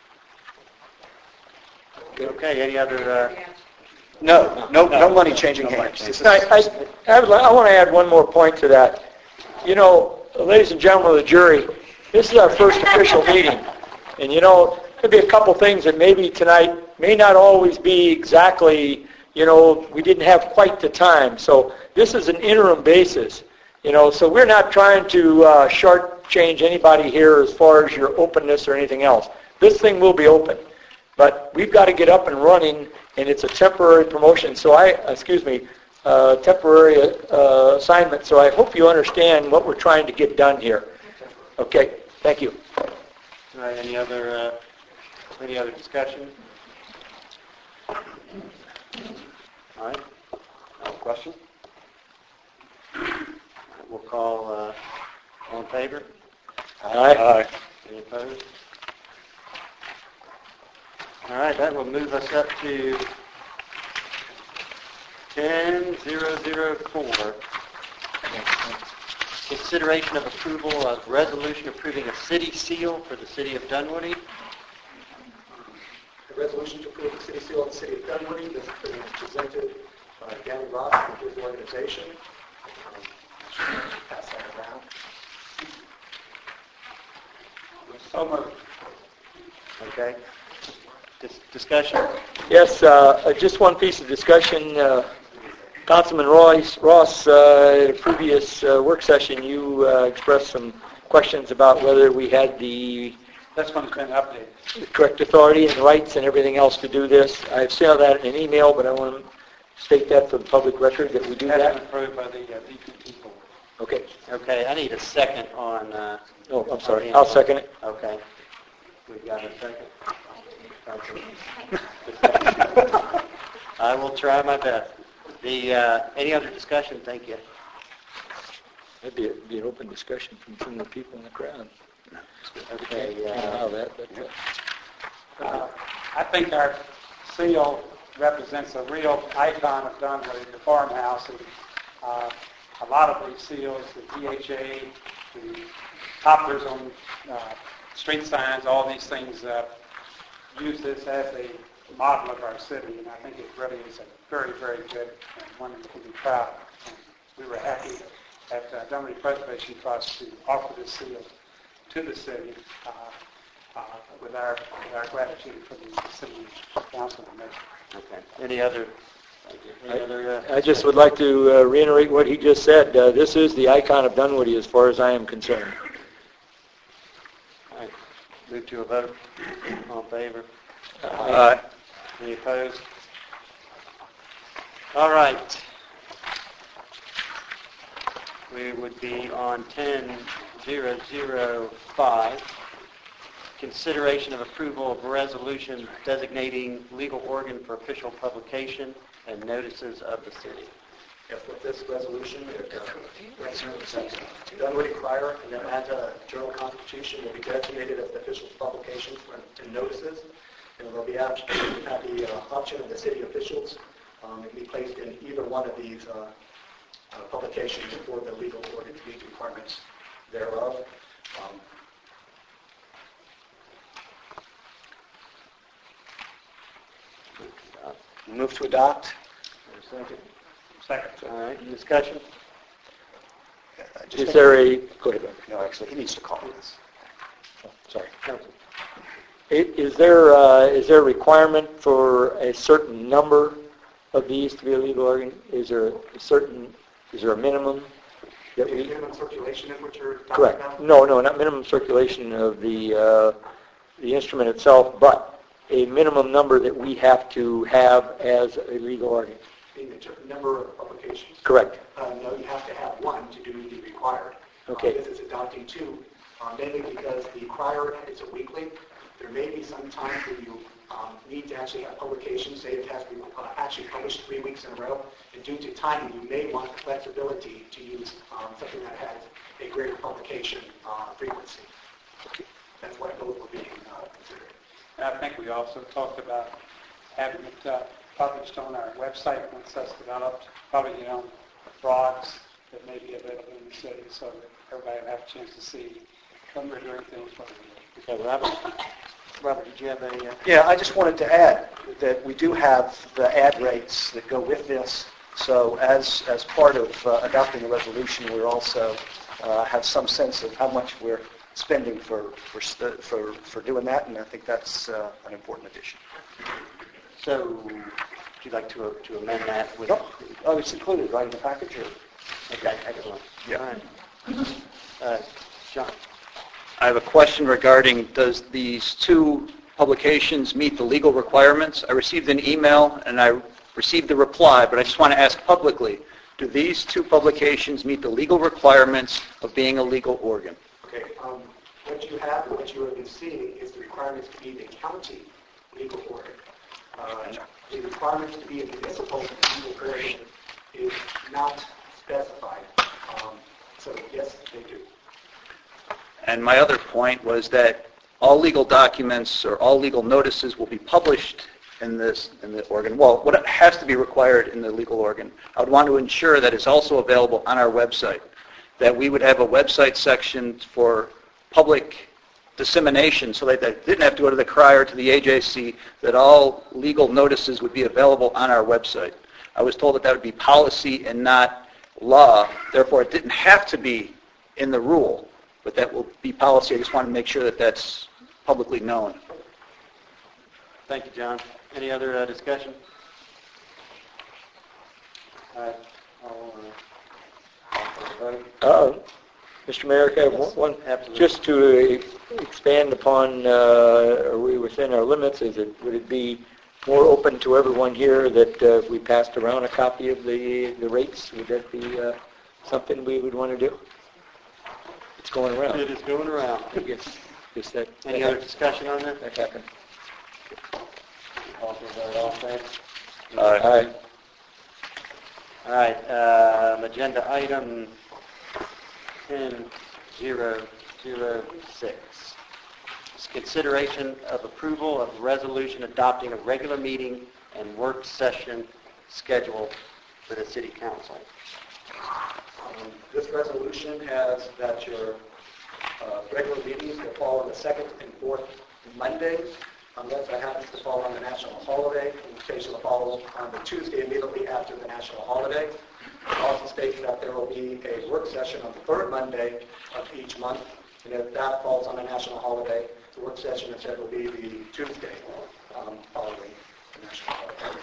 Okay. Any other? Uh, No, no, no money changing hands. This is- I, I, I, would li- I want to add one more point to that. You know, ladies and gentlemen of the jury, this is our first official meeting. And you know, there'll be a couple things that maybe tonight may not always be exactly, you know, we didn't have quite the time. So this is an interim basis. You know, so we're not trying to uh, shortchange anybody here as far as your openness or anything else. This thing will be open. But we've got to get up and running, and it's a temporary promotion. So I, excuse me, uh, temporary uh, assignment. So I hope you understand what we're trying to get done here. Okay, thank you. all right. Any other? Uh, any other discussion? All right. No question? We'll call. Uh, all in favor? Aye. Any opposed? All right, that will move us up to ten zero zero four. Consideration of approval of resolution approving a city seal for the city of Dunwoody. The resolution to approve the city seal of the city of Dunwoody, this is being presented by Danny Ross and his organization. Um, Pass that around. So moved. Okay. Dis- discussion. Yes, uh, just one piece of discussion. Uh, Councilman Royce, Ross, uh, at a previous uh, work session, you uh, expressed some questions about whether we had the This one's been updated. correct authority and rights and everything else to do this. I've sent that in an email, but I want to state that for the public record that we do That's been that. approved by the uh, D P P board. Okay. Okay, I need a second on... Uh, Oh, I'm sorry. on I'll the- second it. Okay. We've got a second. I will try my best. The uh, any other discussion? Thank you. That'd be, a, be an open discussion from some of the people in the crowd. Okay. Can't Uh, allow that, but, uh, Uh, I think our seal represents a real icon of Dunwoody, the farmhouse. And, uh, a lot of these seals, the D H A, the poplars on uh, street signs, all these things uh, use this as a model of our city, and I think it really is a very, very good and one that we can be proud of. And we were happy at uh, Dunwoody Preservation Trust to offer this seal to the city uh, uh, with our with our gratitude for the city council and mayor. Okay. Any other? Any other uh, I just would like to uh, reiterate what he just said. Uh, this is the icon of Dunwoody as far as I am concerned. All right. Move to a vote. All in favor? Aye. Any opposed? All right. We would be on ten thousand five. Consideration of approval of resolution designating legal organ for official publication and notices of the city. Yes, with this resolution, it uh, represents Dunwoody Crier and the Atlanta Journal-Constitution will be designated as the official publications and notices, and will be have, have the uh, option of the city officials. Um, it can be placed in either one of these uh, uh, publications for the legal organ to meet requirements thereof. Um, Move to adopt. Second. Second. All right. Discussion? I just Is think- there a, go ahead. No, actually, he needs to call this. Oh, sorry. Council. I- Is there, uh, is there a requirement for a certain number of these to be a legal organ? Is there a certain, is there a minimum that the we? minimum circulation of what you're talking Correct. about? No, no, not minimum circulation of the, uh, the instrument itself, but a minimum number that we have to have as a legal organ. Being the ter- number of publications. Correct. Uh, no, you have to have one to do the required. Okay. Uh, this is adopting two, uh, mainly because the crier is a weekly. There may be some times where you um, need to actually have publications, say it has to be uh, actually published three weeks in a row, and due to timing, you may want the flexibility to use um, something that has a greater publication uh, frequency. That's why both were being uh, considered. I think we also talked about having it uh, published on our website once that's developed, probably on blogs that may be available in the city so that everybody will have a chance to see when we're doing things. What we're doing. Okay, Robert. Robert, did you have a? Uh... Yeah, I just wanted to add that we do have the ad rates that go with this. So as as part of uh, adopting the resolution, we're also uh, have some sense of how much we're spending for for st- for for doing that, and I think that's uh, an important addition. So, would you like to uh, to amend that with? Nope. Oh, it's included right in the package. Or? Okay, excellent. Yeah. All right. Uh, John. I have a question regarding, does these two publications meet the legal requirements? I received an email and I received a reply, but I just want to ask publicly, do these two publications meet the legal requirements of being a legal organ? Okay, um, what you have and what you have been seeing is the requirements to be the county legal organ. Uh, the requirements to be a municipal legal organ is not specified. Um, so yes, they do. And my other point was that all legal documents or all legal notices will be published in this in the organ. Well, what has to be required in the legal organ, I would want to ensure that it's also available on our website, that we would have a website section for public dissemination so that they didn't have to go to the crier to the A J C, that all legal notices would be available on our website. I was told that that would be policy and not law, therefore it didn't have to be in the rule. But that will be policy. I just want to make sure that that's publicly known. Thank you, John. Any other uh, discussion? All right. I'll, uh, Uh, Mister Mayor, can I have one, one, Absolutely. just to uh, expand upon, uh, are we within our limits? Is it, would it be more open to everyone here that uh, if we passed around a copy of the, the rates, would that be uh, something we would want to do? It's going around. It is going around. I guess, guess that. Any that other discussion on that? That happened. All for that, all in favor? Aye. Aye. All right, um, agenda item ten thousand six. It's consideration of approval of resolution adopting a regular meeting and work session schedule for the city council. Um, This resolution has that your uh, regular meetings will fall on the second and fourth Mondays unless that happens to fall on the national holiday, in which case it will fall on the Tuesday immediately after the national holiday. It also states that there will be a work session on the third Monday of each month, and if that falls on a national holiday, the work session instead will be the Tuesday um, following the national holiday.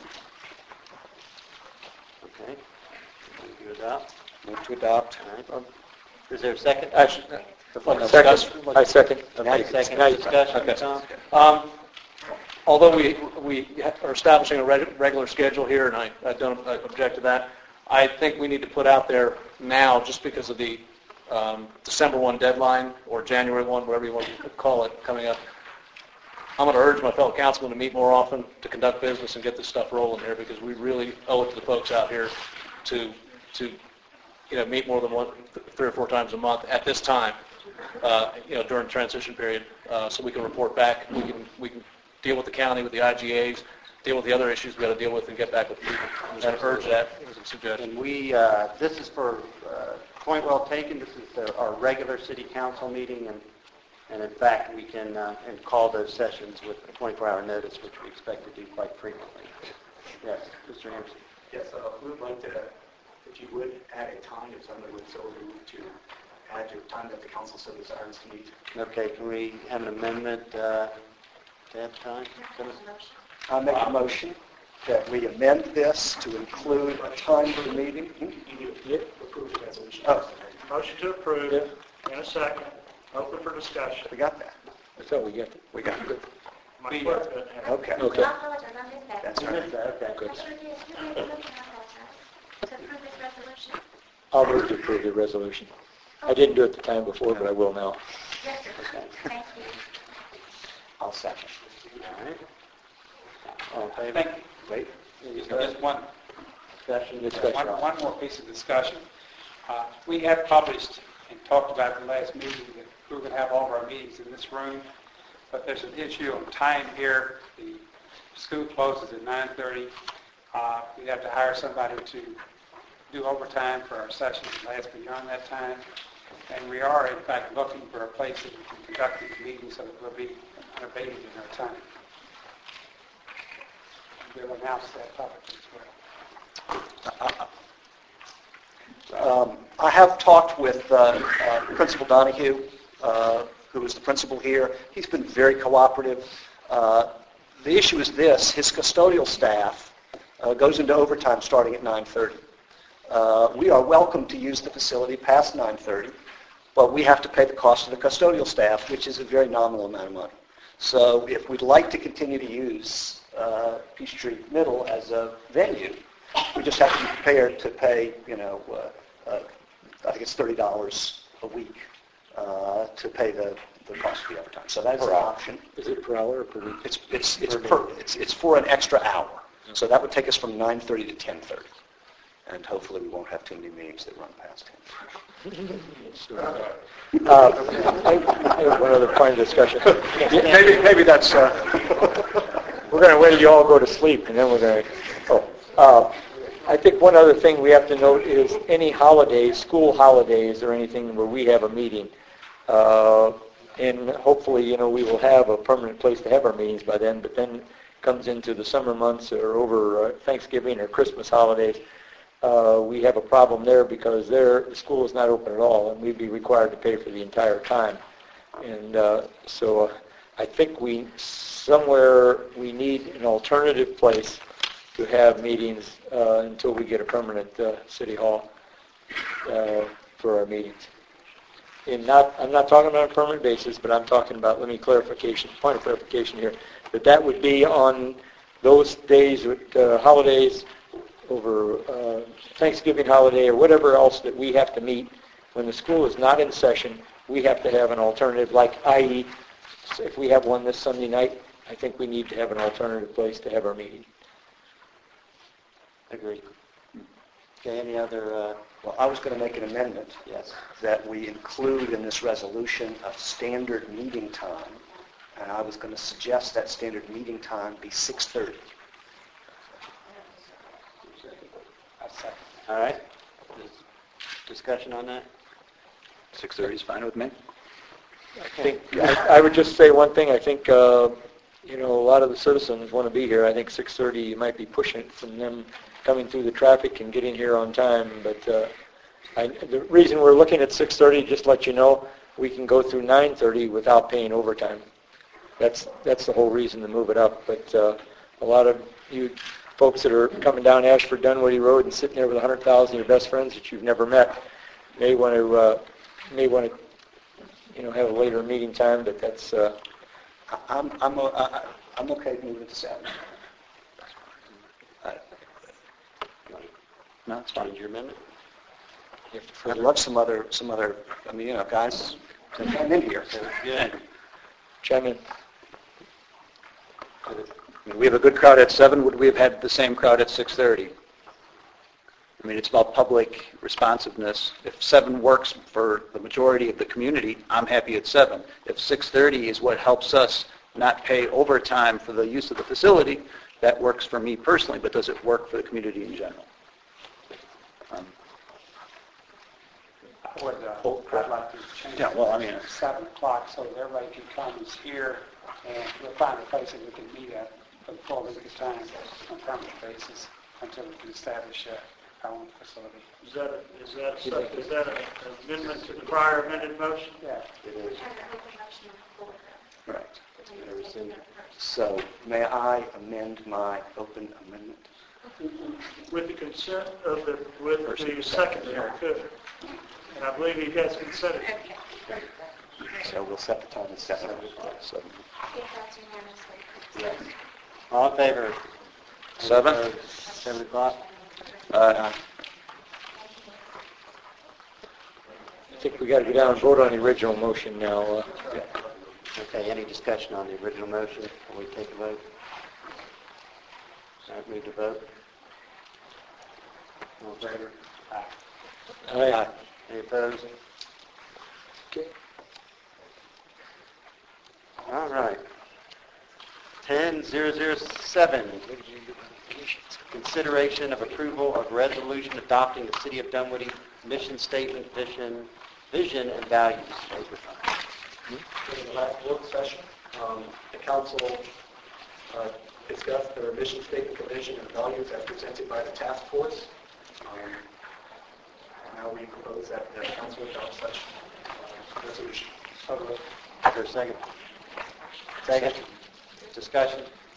Okay. Move to adopt. Move to adopt. All right. Um, Is there a second? Actually, Before no, discussion? second. I second. Okay, second Can I- discussion, okay. Tom? Um, Although we, we are establishing a reg- regular schedule here, and I, I don't object to that, I think we need to put out there now, just because of the um, December first deadline, or January first, whatever you want to call it, coming up. I'm going to urge my fellow councilmen to meet more often, to conduct business and get this stuff rolling here, because we really owe it to the folks out here to, to you know, meet more than one, three or four times a month at this time, uh, you know, during the transition period, uh, so we can report back, we can, we can deal with the county, with the I G As, deal with the other issues we've got to deal with, and get back with people. I'm just going to urge that as a suggestion. And we, uh, this is for, uh, point well taken, this is the- our regular city council meeting, and, and in fact, we can uh, and call those sessions with a twenty-four hour notice, which we expect to do quite frequently. Yes, Mister Anderson. Yes, uh, we would like to, if you would add a time, if somebody would so move to add your time that the council so desires to meet. Okay, can we have an amendment uh, to that time? I make a motion that we amend this to include a time for the meeting. Hmm? You need to approve the resolution. Oh, Motion to approve, in a second, open for discussion. we got that. I thought we got it. We got it. My clerk doesn't have it. Okay. Okay. I apologize, I missed that. That's You right. missed that, okay. Good. I sure did. Who made the motion? I apologize. To approve this resolution? I'll move to approve the resolution. I didn't do it the time before, but I will now. Yes, sir. Thank you. I'll second. All right. All in favor? Thank you. Wait. Just one, Discussion? Discussion. one, one more piece of discussion. Uh, We have published and talked about in the last meeting that we're going to have all of our meetings in this room, but there's an issue on time here. The school closes at nine thirty. Uh, We have to hire somebody to do overtime for our sessions that last beyond that time. And we are, in fact, looking for a place that we can conduct these meetings so that we'll be unabated in our time. We'll announce that publicly as well. Um, I have talked with uh, uh, Principal Donahue, uh, who is the principal here. He's been very cooperative. Uh, the issue is this: his custodial staff uh, goes into overtime starting at nine thirty. Uh, we are welcome to use the facility past nine thirty, but we have to pay the cost of the custodial staff, which is a very nominal amount of money. So if we'd like to continue to use uh, Peachtree Middle as a venue, we just have to be prepared to pay, you know, uh, uh, I think it's thirty dollars a week uh, to pay the, the cost of the overtime. So that's an option. Is it per hour or per week? It's, it's, it's, per, it's, it's for an extra hour. So that would take us from nine thirty to ten thirty. And hopefully we won't have too many meetings that run past ten. Uh, I I have one other point of discussion. Maybe, maybe that's... Uh, We're going to wait till you all go to sleep, and then we're going to... Oh, uh, I think one other thing we have to note is any holidays, school holidays, or anything where we have a meeting, uh, and hopefully, you know, we will have a permanent place to have our meetings by then, but then comes into the summer months or over uh, Thanksgiving or Christmas holidays, uh, we have a problem there because there, the school is not open at all, and we'd be required to pay for the entire time. And uh, so uh, I think we, somewhere, we need an alternative place to have meetings uh, until we get a permanent uh, city hall uh, for our meetings. And not, I'm not talking about a permanent basis, but I'm talking about, let me clarification, point of clarification here, that that would be on those days, uh, holidays, over uh, Thanksgiving holiday or whatever else that we have to meet. When the school is not in session, we have to have an alternative, like that is, if we have one this Sunday night, I think we need to have an alternative place to have our meeting. Agreed. Okay, any other, uh, well, I was going to make an amendment yes. that we include in this resolution a standard meeting time, and I was going to suggest that standard meeting time be six thirty. All right. Discussion on that? six thirty is fine with me. I think I, I would just say one thing. I think uh, you know, a lot of the citizens want to be here. I think six thirty, you might be pushing it from them coming through the traffic and getting here on time. But uh, I, the reason we're looking at six thirty, just to let you know, we can go through nine thirty without paying overtime. That's that's the whole reason to move it up. But uh, a lot of you folks that are coming down Ashford Dunwoody Road and sitting there with one hundred thousand of your best friends that you've never met may want to uh, may want to you know have a later meeting time. But that's uh, I'm I'm uh, I- I'm okay moving to seven. No, it's fine. Your amendment? I'd love some other some other. I mean, you know, guys, I'm in here. Yeah. chime in. I mean, we have a good crowd at seven. Would we have had the same crowd at six thirty? I mean, it's about public responsiveness. If seven works for the majority of the community, I'm happy at seven. If six thirty is what helps us not pay overtime for the use of the facility, that works for me personally, but does it work for the community in general? Um, I would, uh, I'd like to change Yeah, well, I mean- it to seven o'clock so that everybody can come and here, and we'll find a place that we can meet at for the full length of time on a permanent basis until we can establish uh, our own facility. Is that, a- is that, a- is that an amendment to the prior amended motion? Yeah. It is. Right. So may I amend my open amendment? With the consent of the, with the secretary, could. And I believe he has consented. So we'll set the time at seven. So, Yes. All in favor? Seven? Opposed? Seven o'clock? uh, I think we got to go down and vote on the original motion now. Uh, Okay, any discussion on the original motion before we take a vote? All right, move to vote. All in favor? Aye. Any opposed? Okay. All right. ten thousand seven, consideration of approval of resolution adopting the City of Dunwoody mission statement, vision, vision and values. In the last work session, um, the council uh, discussed their mission statement, vision, and values as presented by the task force. Um, Now we propose that the council adopt such uh, resolution. Is there a second? Second. Discussion?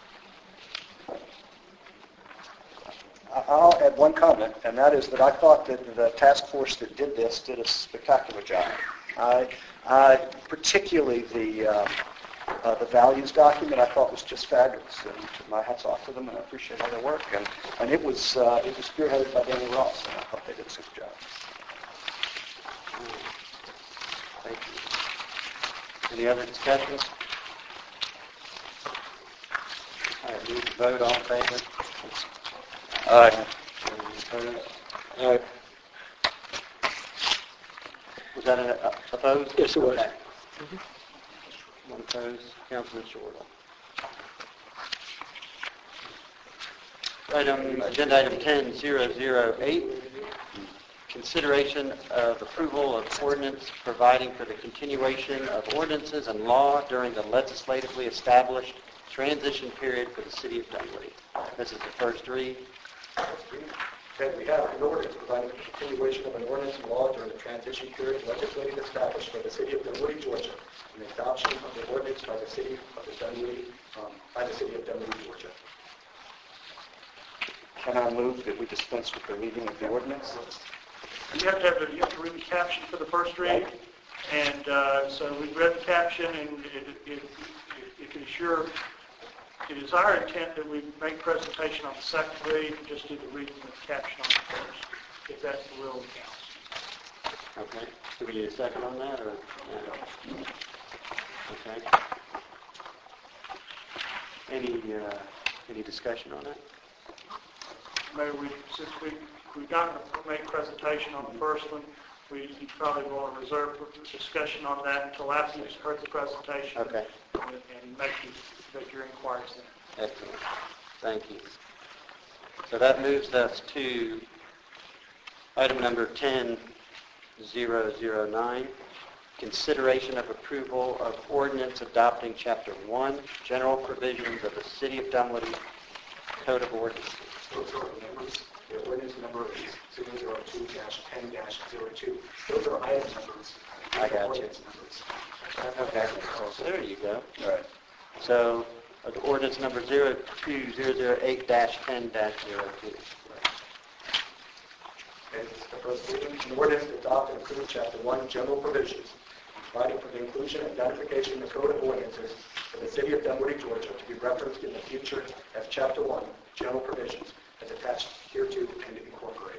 I'll add one comment, and that is that I thought that the task force that did this did a spectacular job. I, I particularly the uh, uh, the values document I thought was just fabulous, and my hats off to them, and I appreciate all their work. And and it was uh, it was spearheaded by Danny Ross, and I thought they did a super job. Thank you. Any other discussions? All right, move to vote. All in favor? Aye. Any opposed? Aye. Was that an uh, opposed? Yes, it was. Okay. One opposed. Councilman Shortall. Item, agenda item ten thousand eight, consideration of approval of ordinance providing for the continuation of ordinances and law during the legislatively established transition period for the City of Dunwoody. This is the first read. Okay, we have an ordinance providing for continuation of an ordinance and law during the transition period legislatively established for the City of Dunwoody, Georgia, and the adoption of the ordinance by the City of the Dunwoody, um, by the City of Dunwoody, Georgia. Can I move that we dispense with the reading of the ordinance? You have to have, the- you have to read the caption for the first read. And uh, so we read the caption, and it, it, it, it can assure, it is our intent that we make presentation on the second read and just do the reading of the caption on the first, if that's the will of the council. Okay. Do we need a second on that, or? no? Okay. Any, uh, any discussion on that? Maybe we, since we, we've got to make presentation on the first one, we you probably want to reserve discussion on that until after you've heard the presentation. Okay. And and make, you, make your inquiries then. Excellent. Thank you. So that moves us to item number ten thousand nine, consideration of approval of ordinance adopting Chapter one, general provisions of the City of Dunwoody Code of Ordinances. Those are numbers. The ordinance number is zero zero two dash ten dash zero two. Those are item numbers. I got you. Ordinance numbers. Okay, so there you go. All right. So, uh, the ordinance number zero two zero zero eight dash ten dash zero two. It's the first reading. An ordinance to adopt and approve Chapter one, general provisions, providing for the inclusion and identification in the Code of Ordinances for the City of Dunwoody, Georgia, to be referenced in the future as Chapter one, general provisions, as attached hereto and incorporated.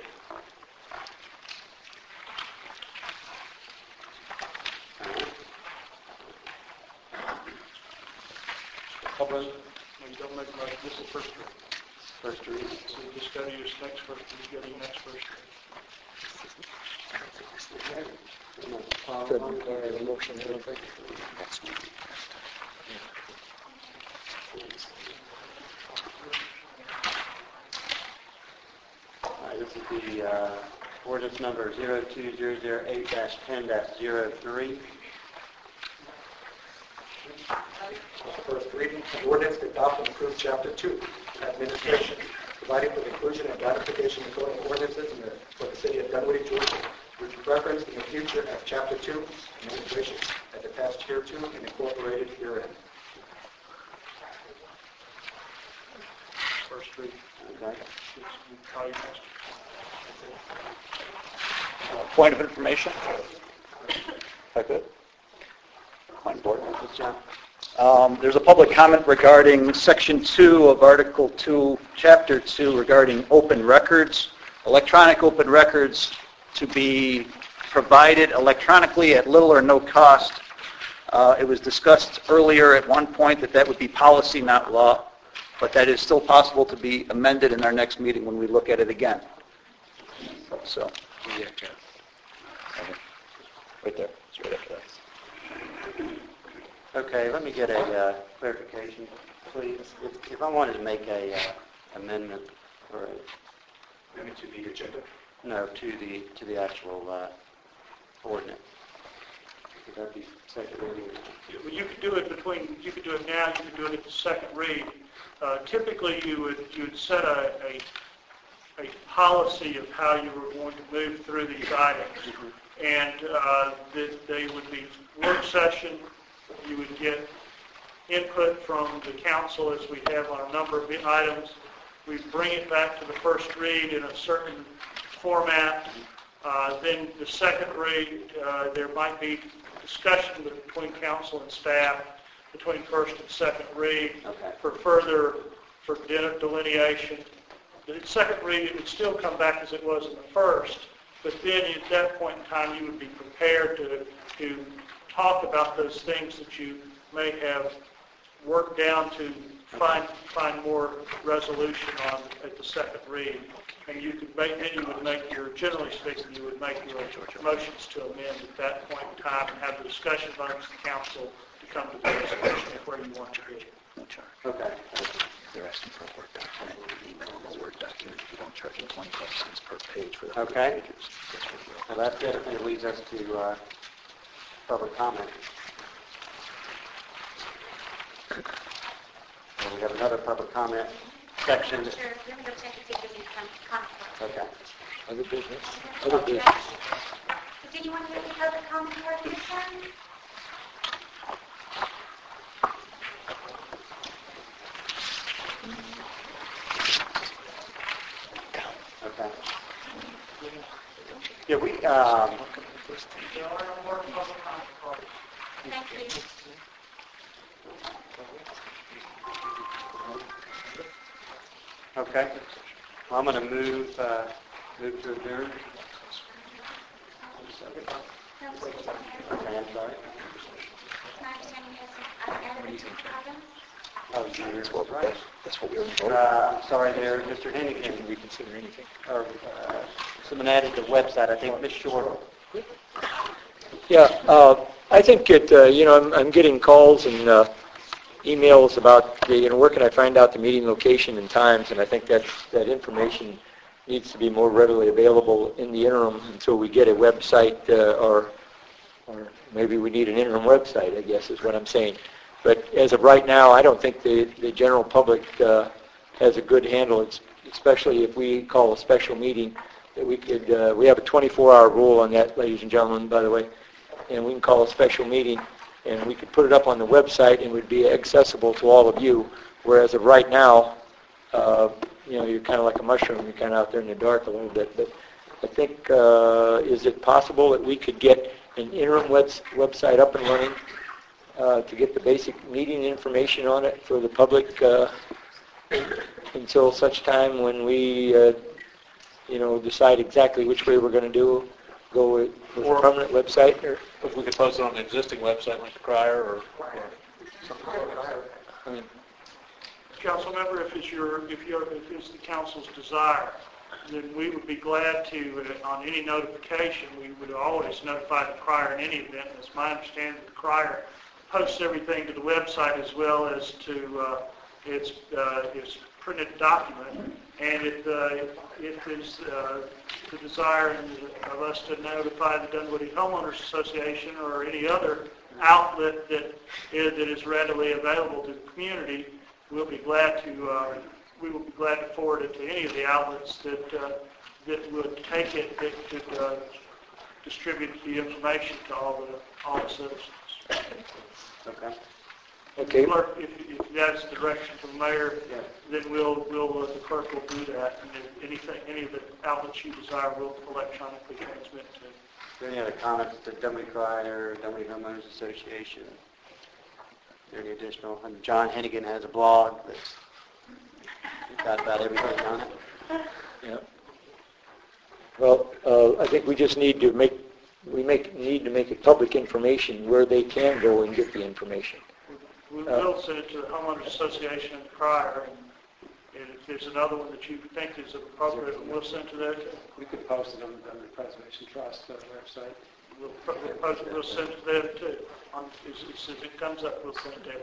Public, no, you don't make a motion. This is first reading. First reading. So you just go to your next first, you go to your next first February motion. All right, this is the uh, ordinance number zero two zero zero eight dash ten dash zero three. The first reading, an ordinance to adopt and approve Chapter two, administration, providing for the inclusion and identification of code of ordinances in the, for the City of Dunwoody, Georgia, which is referenced in the future as Chapter two, administration, as attached hereto and incorporated herein. First reading. Okay. You call your next. Uh, Point of information? If I could. Point of order. Good job. Um, There's a public comment regarding Section two of Article two, Chapter two, regarding open records, electronic open records to be provided electronically at little or no cost. Uh, It was discussed earlier at one point that that would be policy, not law, but that is still possible to be amended in our next meeting when we look at it again. So, right there, it's right after that. Okay, let me get a uh, clarification, please. If, if I wanted to make a uh, amendment or a, Amendment to the agenda. no, to the to the actual uh, ordinance, would that be second reading? Well, you could do it between, you could do it now, you could do it at the second read. Uh, Typically, you would, you would set a, a, a policy of how you were going to move through these items. And uh, that they would be work session, you would get input from the council as we have on a number of items. We bring it back to the first read in a certain format. Uh, Then the second read, uh, there might be discussion between council and staff between first and second read Okay. for further, for de- delineation. The second read, it would still come back as it was in the first, but then at that point in time, you would be prepared to, to talk about those things that you may have worked down to find, find more resolution on at the second read. And you could make, then you would make your, generally speaking, you would make your motions to amend at that point in time and have the discussion amongst the council to come to the resolution of where you want to be. Okay. They're asking for a Word document, email them a Word document. You don't charge them twenty-five cents per page for the Okay. pages. That's what we're- Well, that definitely leads us to uh, public comment. And we have another public comment section. Sure, let me go check and see if there's any com- comments. Okay. Other business? Other business. Does anyone have any public comment for this time? Okay. Yeah, we, um, Thank you. okay. Well, I'm going to move, uh, move to adjourn. Okay, I'm sorry. My understanding is uh, added some items. Oh, you're That's what we're- right. That's what we were voting. Uh, I'm sorry there, Mister Hennigan. Can we consider anything? Or, uh, someone added the website, I think Miz Short. Yeah, uh, I think it, uh, you know, I'm, I'm getting calls and uh, emails about, the, you know, where can I find out the meeting location and times, and I think that, that information needs to be more readily available in the interim until we get a website uh, or or maybe we need an interim website, I guess is what I'm saying. But as of right now, I don't think the, the general public uh, has a good handle, it's, especially if we call a special meeting, that we could, uh, we have a twenty-four hour rule on that, ladies and gentlemen, by the way, and we can call a special meeting, and we could put it up on the website and it would be accessible to all of you, whereas of right now, uh, you know, you're kind of like a mushroom, you're kind of out there in the dark a little bit. But I think, uh, is it possible that we could get an interim web- website up and running uh, to get the basic meeting information on it for the public uh, until such time when we, uh, you know, decide exactly which way we're going to do, go with, with a permanent website? Or if we could post it on the existing website, like the Crier, or, or something like that. I mean, Council member, if it's your, if you're, if it's the council's desire, then we would be glad to, uh, on any notification, we would always notify the Crier in any event. It's my understanding the Crier posts everything to the website as well as to uh, its uh, its printed document. And if, uh, if, if it's uh, the desire of us to notify the Dunwoody Homeowners Association or any other outlet that is, that is readily available to the community, we'll be glad to uh, we will be glad to forward it to any of the outlets that uh, that would take it, that could uh, distribute the information to all the all the citizens. Okay. Okay. Clerk, if, if that's the direction from the mayor, Yeah. then we'll we'll uh, the clerk will do that, and if anything any of the outlets you desire, we'll electronically transmit to. Is there any other comments to Dunwoody Crier, Dunwoody Homeowners Association? Is there any additional? And John Hennigan has a blog that's got about everything on it. Yeah. Well, uh, I think we just need to make we make need to make it public information where they can go and get the information. We will send it to the Homeowners Association and the Crier, and if there's another one that you think is appropriate, we'll send it to there too. We could post it on the Dunwoody Preservation Trust uh, website. We'll, we'll, post it, we'll send it to them too. On, as, as soon as it comes up, we'll send it to them.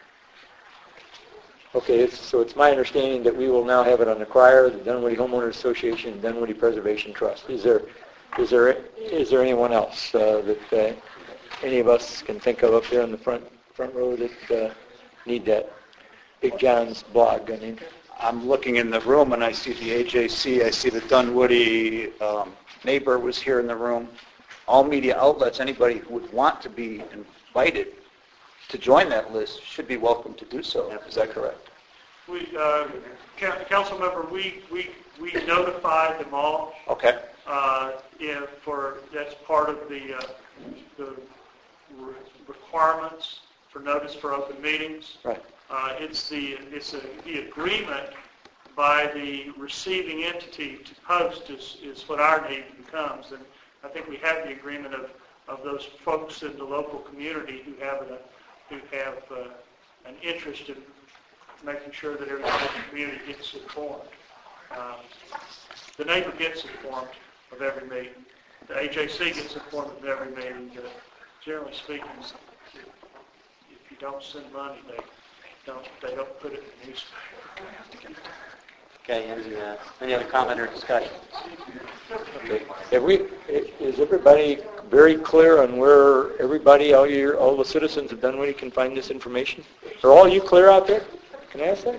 Okay, it's, so it's my understanding that we will now have it on the Crier, the Dunwoody Homeowners Association, and Dunwoody Preservation Trust. Is there, is there, is there anyone else uh, that uh, any of us can think of up there in the front front row that uh, need that? Big John's blog. I mean, I'm looking in the room and I see the A J C, I see the Dunwoody um, neighbor was here in the room. All media outlets, anybody who would want to be invited to join that list should be welcome to do so. Is that correct? We, uh, council member, we, we, we notified them all. Okay. Uh, if for, that's part of the, uh, the re- requirements for notice for open meetings. Right. Uh, it's the, it's a, the agreement by the receiving entity to post is, is what our need becomes. And I think we have the agreement of, of those folks in the local community who have a, who have uh, an interest in making sure that everyone in the community gets informed. Um, the neighbor gets informed of every meeting. The A J C gets informed of every meeting. Uh, generally speaking, if you don't send money, they don't they don't put it in the newspaper. Okay, any, uh, any other comment or discussion? okay. Have we, is everybody very clear on where everybody, all your, all the citizens of Dunwoody can find this information? Are all you clear out there? Can I ask that?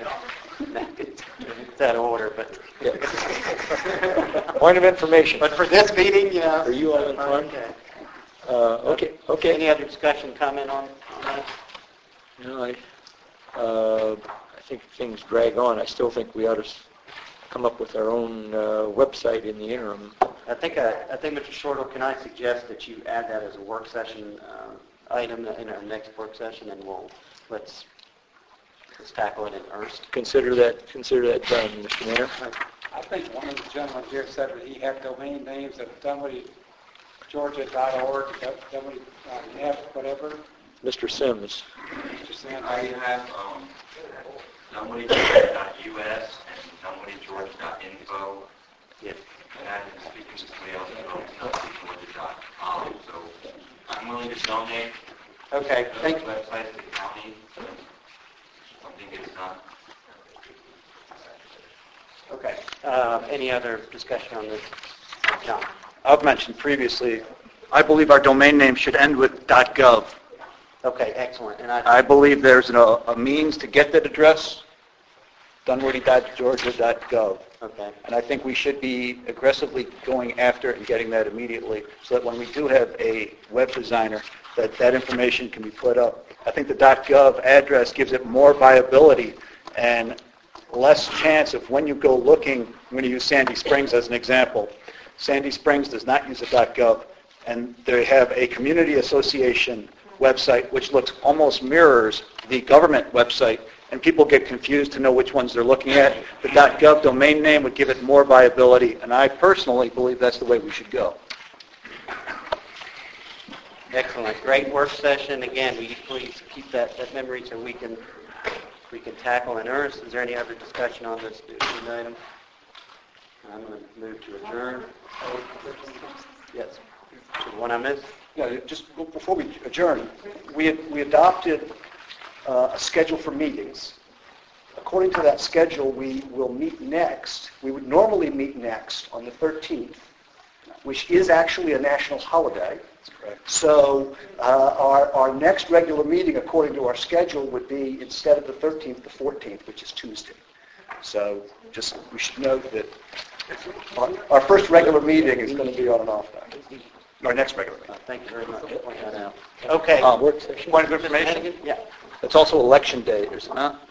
It's out of order, but... Yeah. Point of information. But for this meeting, you know... Are you all informed? Okay. Uh, okay, okay. Any other discussion, comment on, on that? No, I, uh, I think things drag on. I still think we ought to s- come up with our own uh, website in the interim. I think, uh, I think, Mister Shortle, can I suggest that you add that as a work session uh, item in our next work session, and we'll, let's, let's tackle it in earnest. Consider that, consider that done, Mister Mayor. I think one of the gentlemen here said that he had domain names at Dunwoody Georgia dot org, Dunwoody uh, net, whatever. Mister Sims. Mister Sam, I have um, Dunwoody Georgia dot U S and Dunwoody Georgia dot info. Yes. And I've been speaking to somebody else about Dunwoody Georgia dot com. So I'm willing to donate. Okay, Those thank you. websites to the county. So something gets done. Okay. Uh, any other discussion on this? John? I've mentioned previously I believe our domain name should end with .gov. Okay, excellent. And I, I believe there's an, a, a means to get that address, dunwoody dot georgia dot gov. okay. And I think we should be aggressively going after and getting that immediately so that when we do have a web designer, that that information can be put up. I think the .gov address gives it more viability and less chance of when you go looking, I'm going to use Sandy Springs as an example. Sandy Springs does not use a .gov, and they have a community association website which looks almost mirrors the government website, and people get confused to know which ones they're looking at. The .gov domain name would give it more viability, and I personally believe that's the way we should go. Excellent. Great work session. Again, will you please keep that, that memory so we can we can tackle in earnest. Is there any other discussion on this agenda item? I'm going to move to adjourn. Yes. The one I missed? Yeah, just before we adjourn, we had, we adopted uh, a schedule for meetings. According to that schedule, we will meet next. We would normally meet next on the thirteenth, which is actually a national holiday. So uh, our, our next regular meeting, according to our schedule, would be instead of the thirteenth, the fourteenth, which is Tuesday. So just we should note that our, our first regular meeting is going to be on an off day. Our next regular meeting. Uh, thank you very much for pointing that out. Okay. Um, point of information? Yeah. It's also election day, is it not?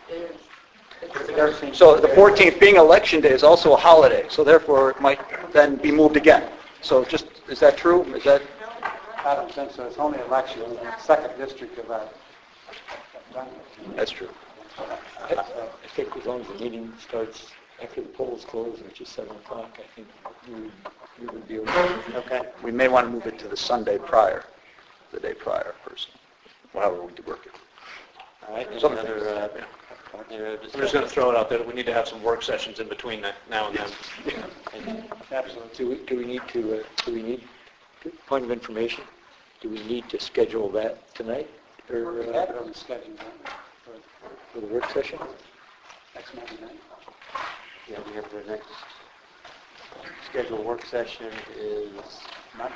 So the fourteenth being election day is also a holiday, so therefore it might then be moved again. So just, is that true? Is that? I don't think so. It's only election in the second district of our... That's true. I, I think as long as the meeting starts after the polls close, which is seven o'clock, I think we would, we would be okay. Okay. We may want to move it to the Sunday prior, the day prior, personally, however we could work it. All right. There's Some another, things, uh, yeah. another I'm just discussion. going to throw it out there that we need to have some work sessions in between that now and then. Absolutely. Do we, do we need to, uh, do we need, point of information, do we need to schedule that tonight? Or, We uh, have it on the schedule for for the work session? next Monday night. Yeah, we have the next scheduled work session is Monday.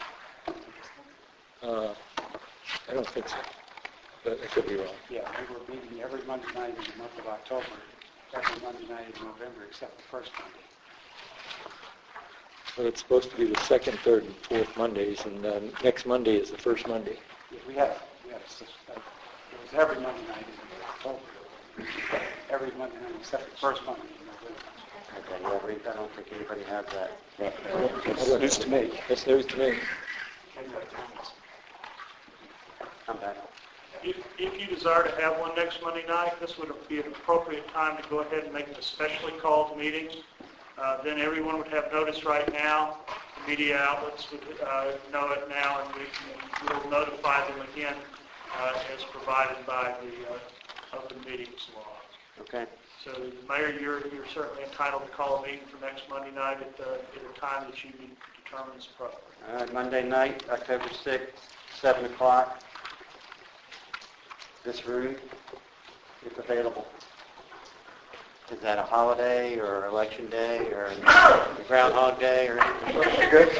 Uh, I don't think so, but I could be wrong. Yeah, we were meeting every Monday night in the month of October, every Monday night in November, except the first Monday. Well, it's supposed to be the second, third, and fourth Mondays, and uh, next Monday is the first Monday. Yeah, we have, we have, uh, it was every Monday night in October, every Monday night except the first Monday in November. okay. Yeah, we, I don't think anybody has that. That's news to me. That's news to me. I'm back. If, if you desire to have one next Monday night, this would be an appropriate time to go ahead and make it a specially called meeting. Uh, then everyone would have notice right now. The media outlets would uh, know it now, and we can, we'll notify them again uh, as provided by the uh, open meetings law. Okay. So, Mayor, you're, you're certainly entitled to call a meeting for next Monday night at, the, at a time that you determine is appropriate. All right, Monday night, October sixth, seven o'clock. This room is available. Is that a holiday or election day or Groundhog Day or anything? Good?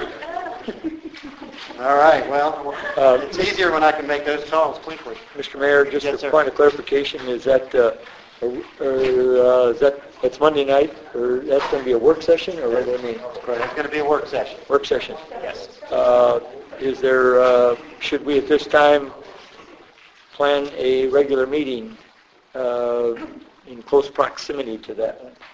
All right, well, Uh, it's easier when I can make those calls quickly. Mister Mayor, just Yes, a sir. point of clarification, is that, uh, or, uh, is that, that's Monday night, or that's going to be a work session, or what do I mean? It's going to be a work session. Work session. Yes. Uh, Is there, uh, should we at this time plan a regular meeting uh, in close proximity to that one?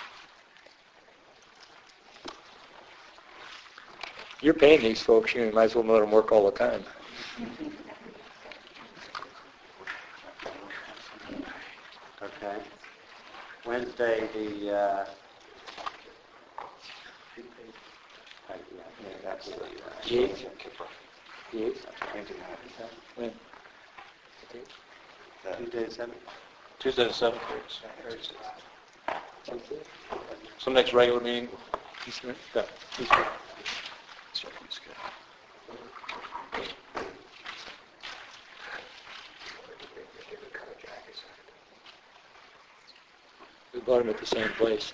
You're paying these folks, you might as well let them work all the time. Okay. Wednesday, the, uh, yeah, yeah, that's the, uh, The eighth? The eighth? When? Tuesday the seventh? Tuesday the seventh. So next regular meeting. Eastman? Yeah, Eastman. We bought them at the same place.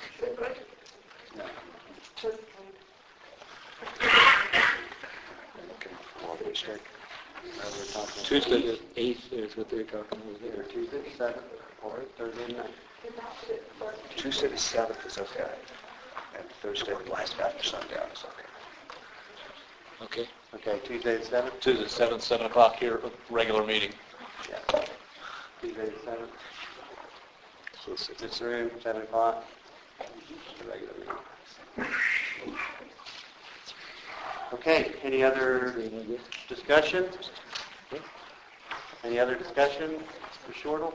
Tuesday the eighth is what they're talking about there. Tuesday the seventh or Thursday night. Tuesday the seventh is okay. And Thursday the last after sundown is okay. Okay. Okay, Tuesday the seventh? Tuesday the seventh, seven o'clock here, regular meeting. Yeah. Tuesday the seventh. This room, seven o'clock. The regular meeting. Okay, any other discussion? Any other discussion for Shortle?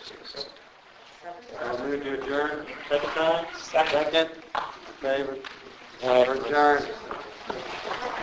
I'll move to adjourn. Second time? Second. In favor? We're adjourned.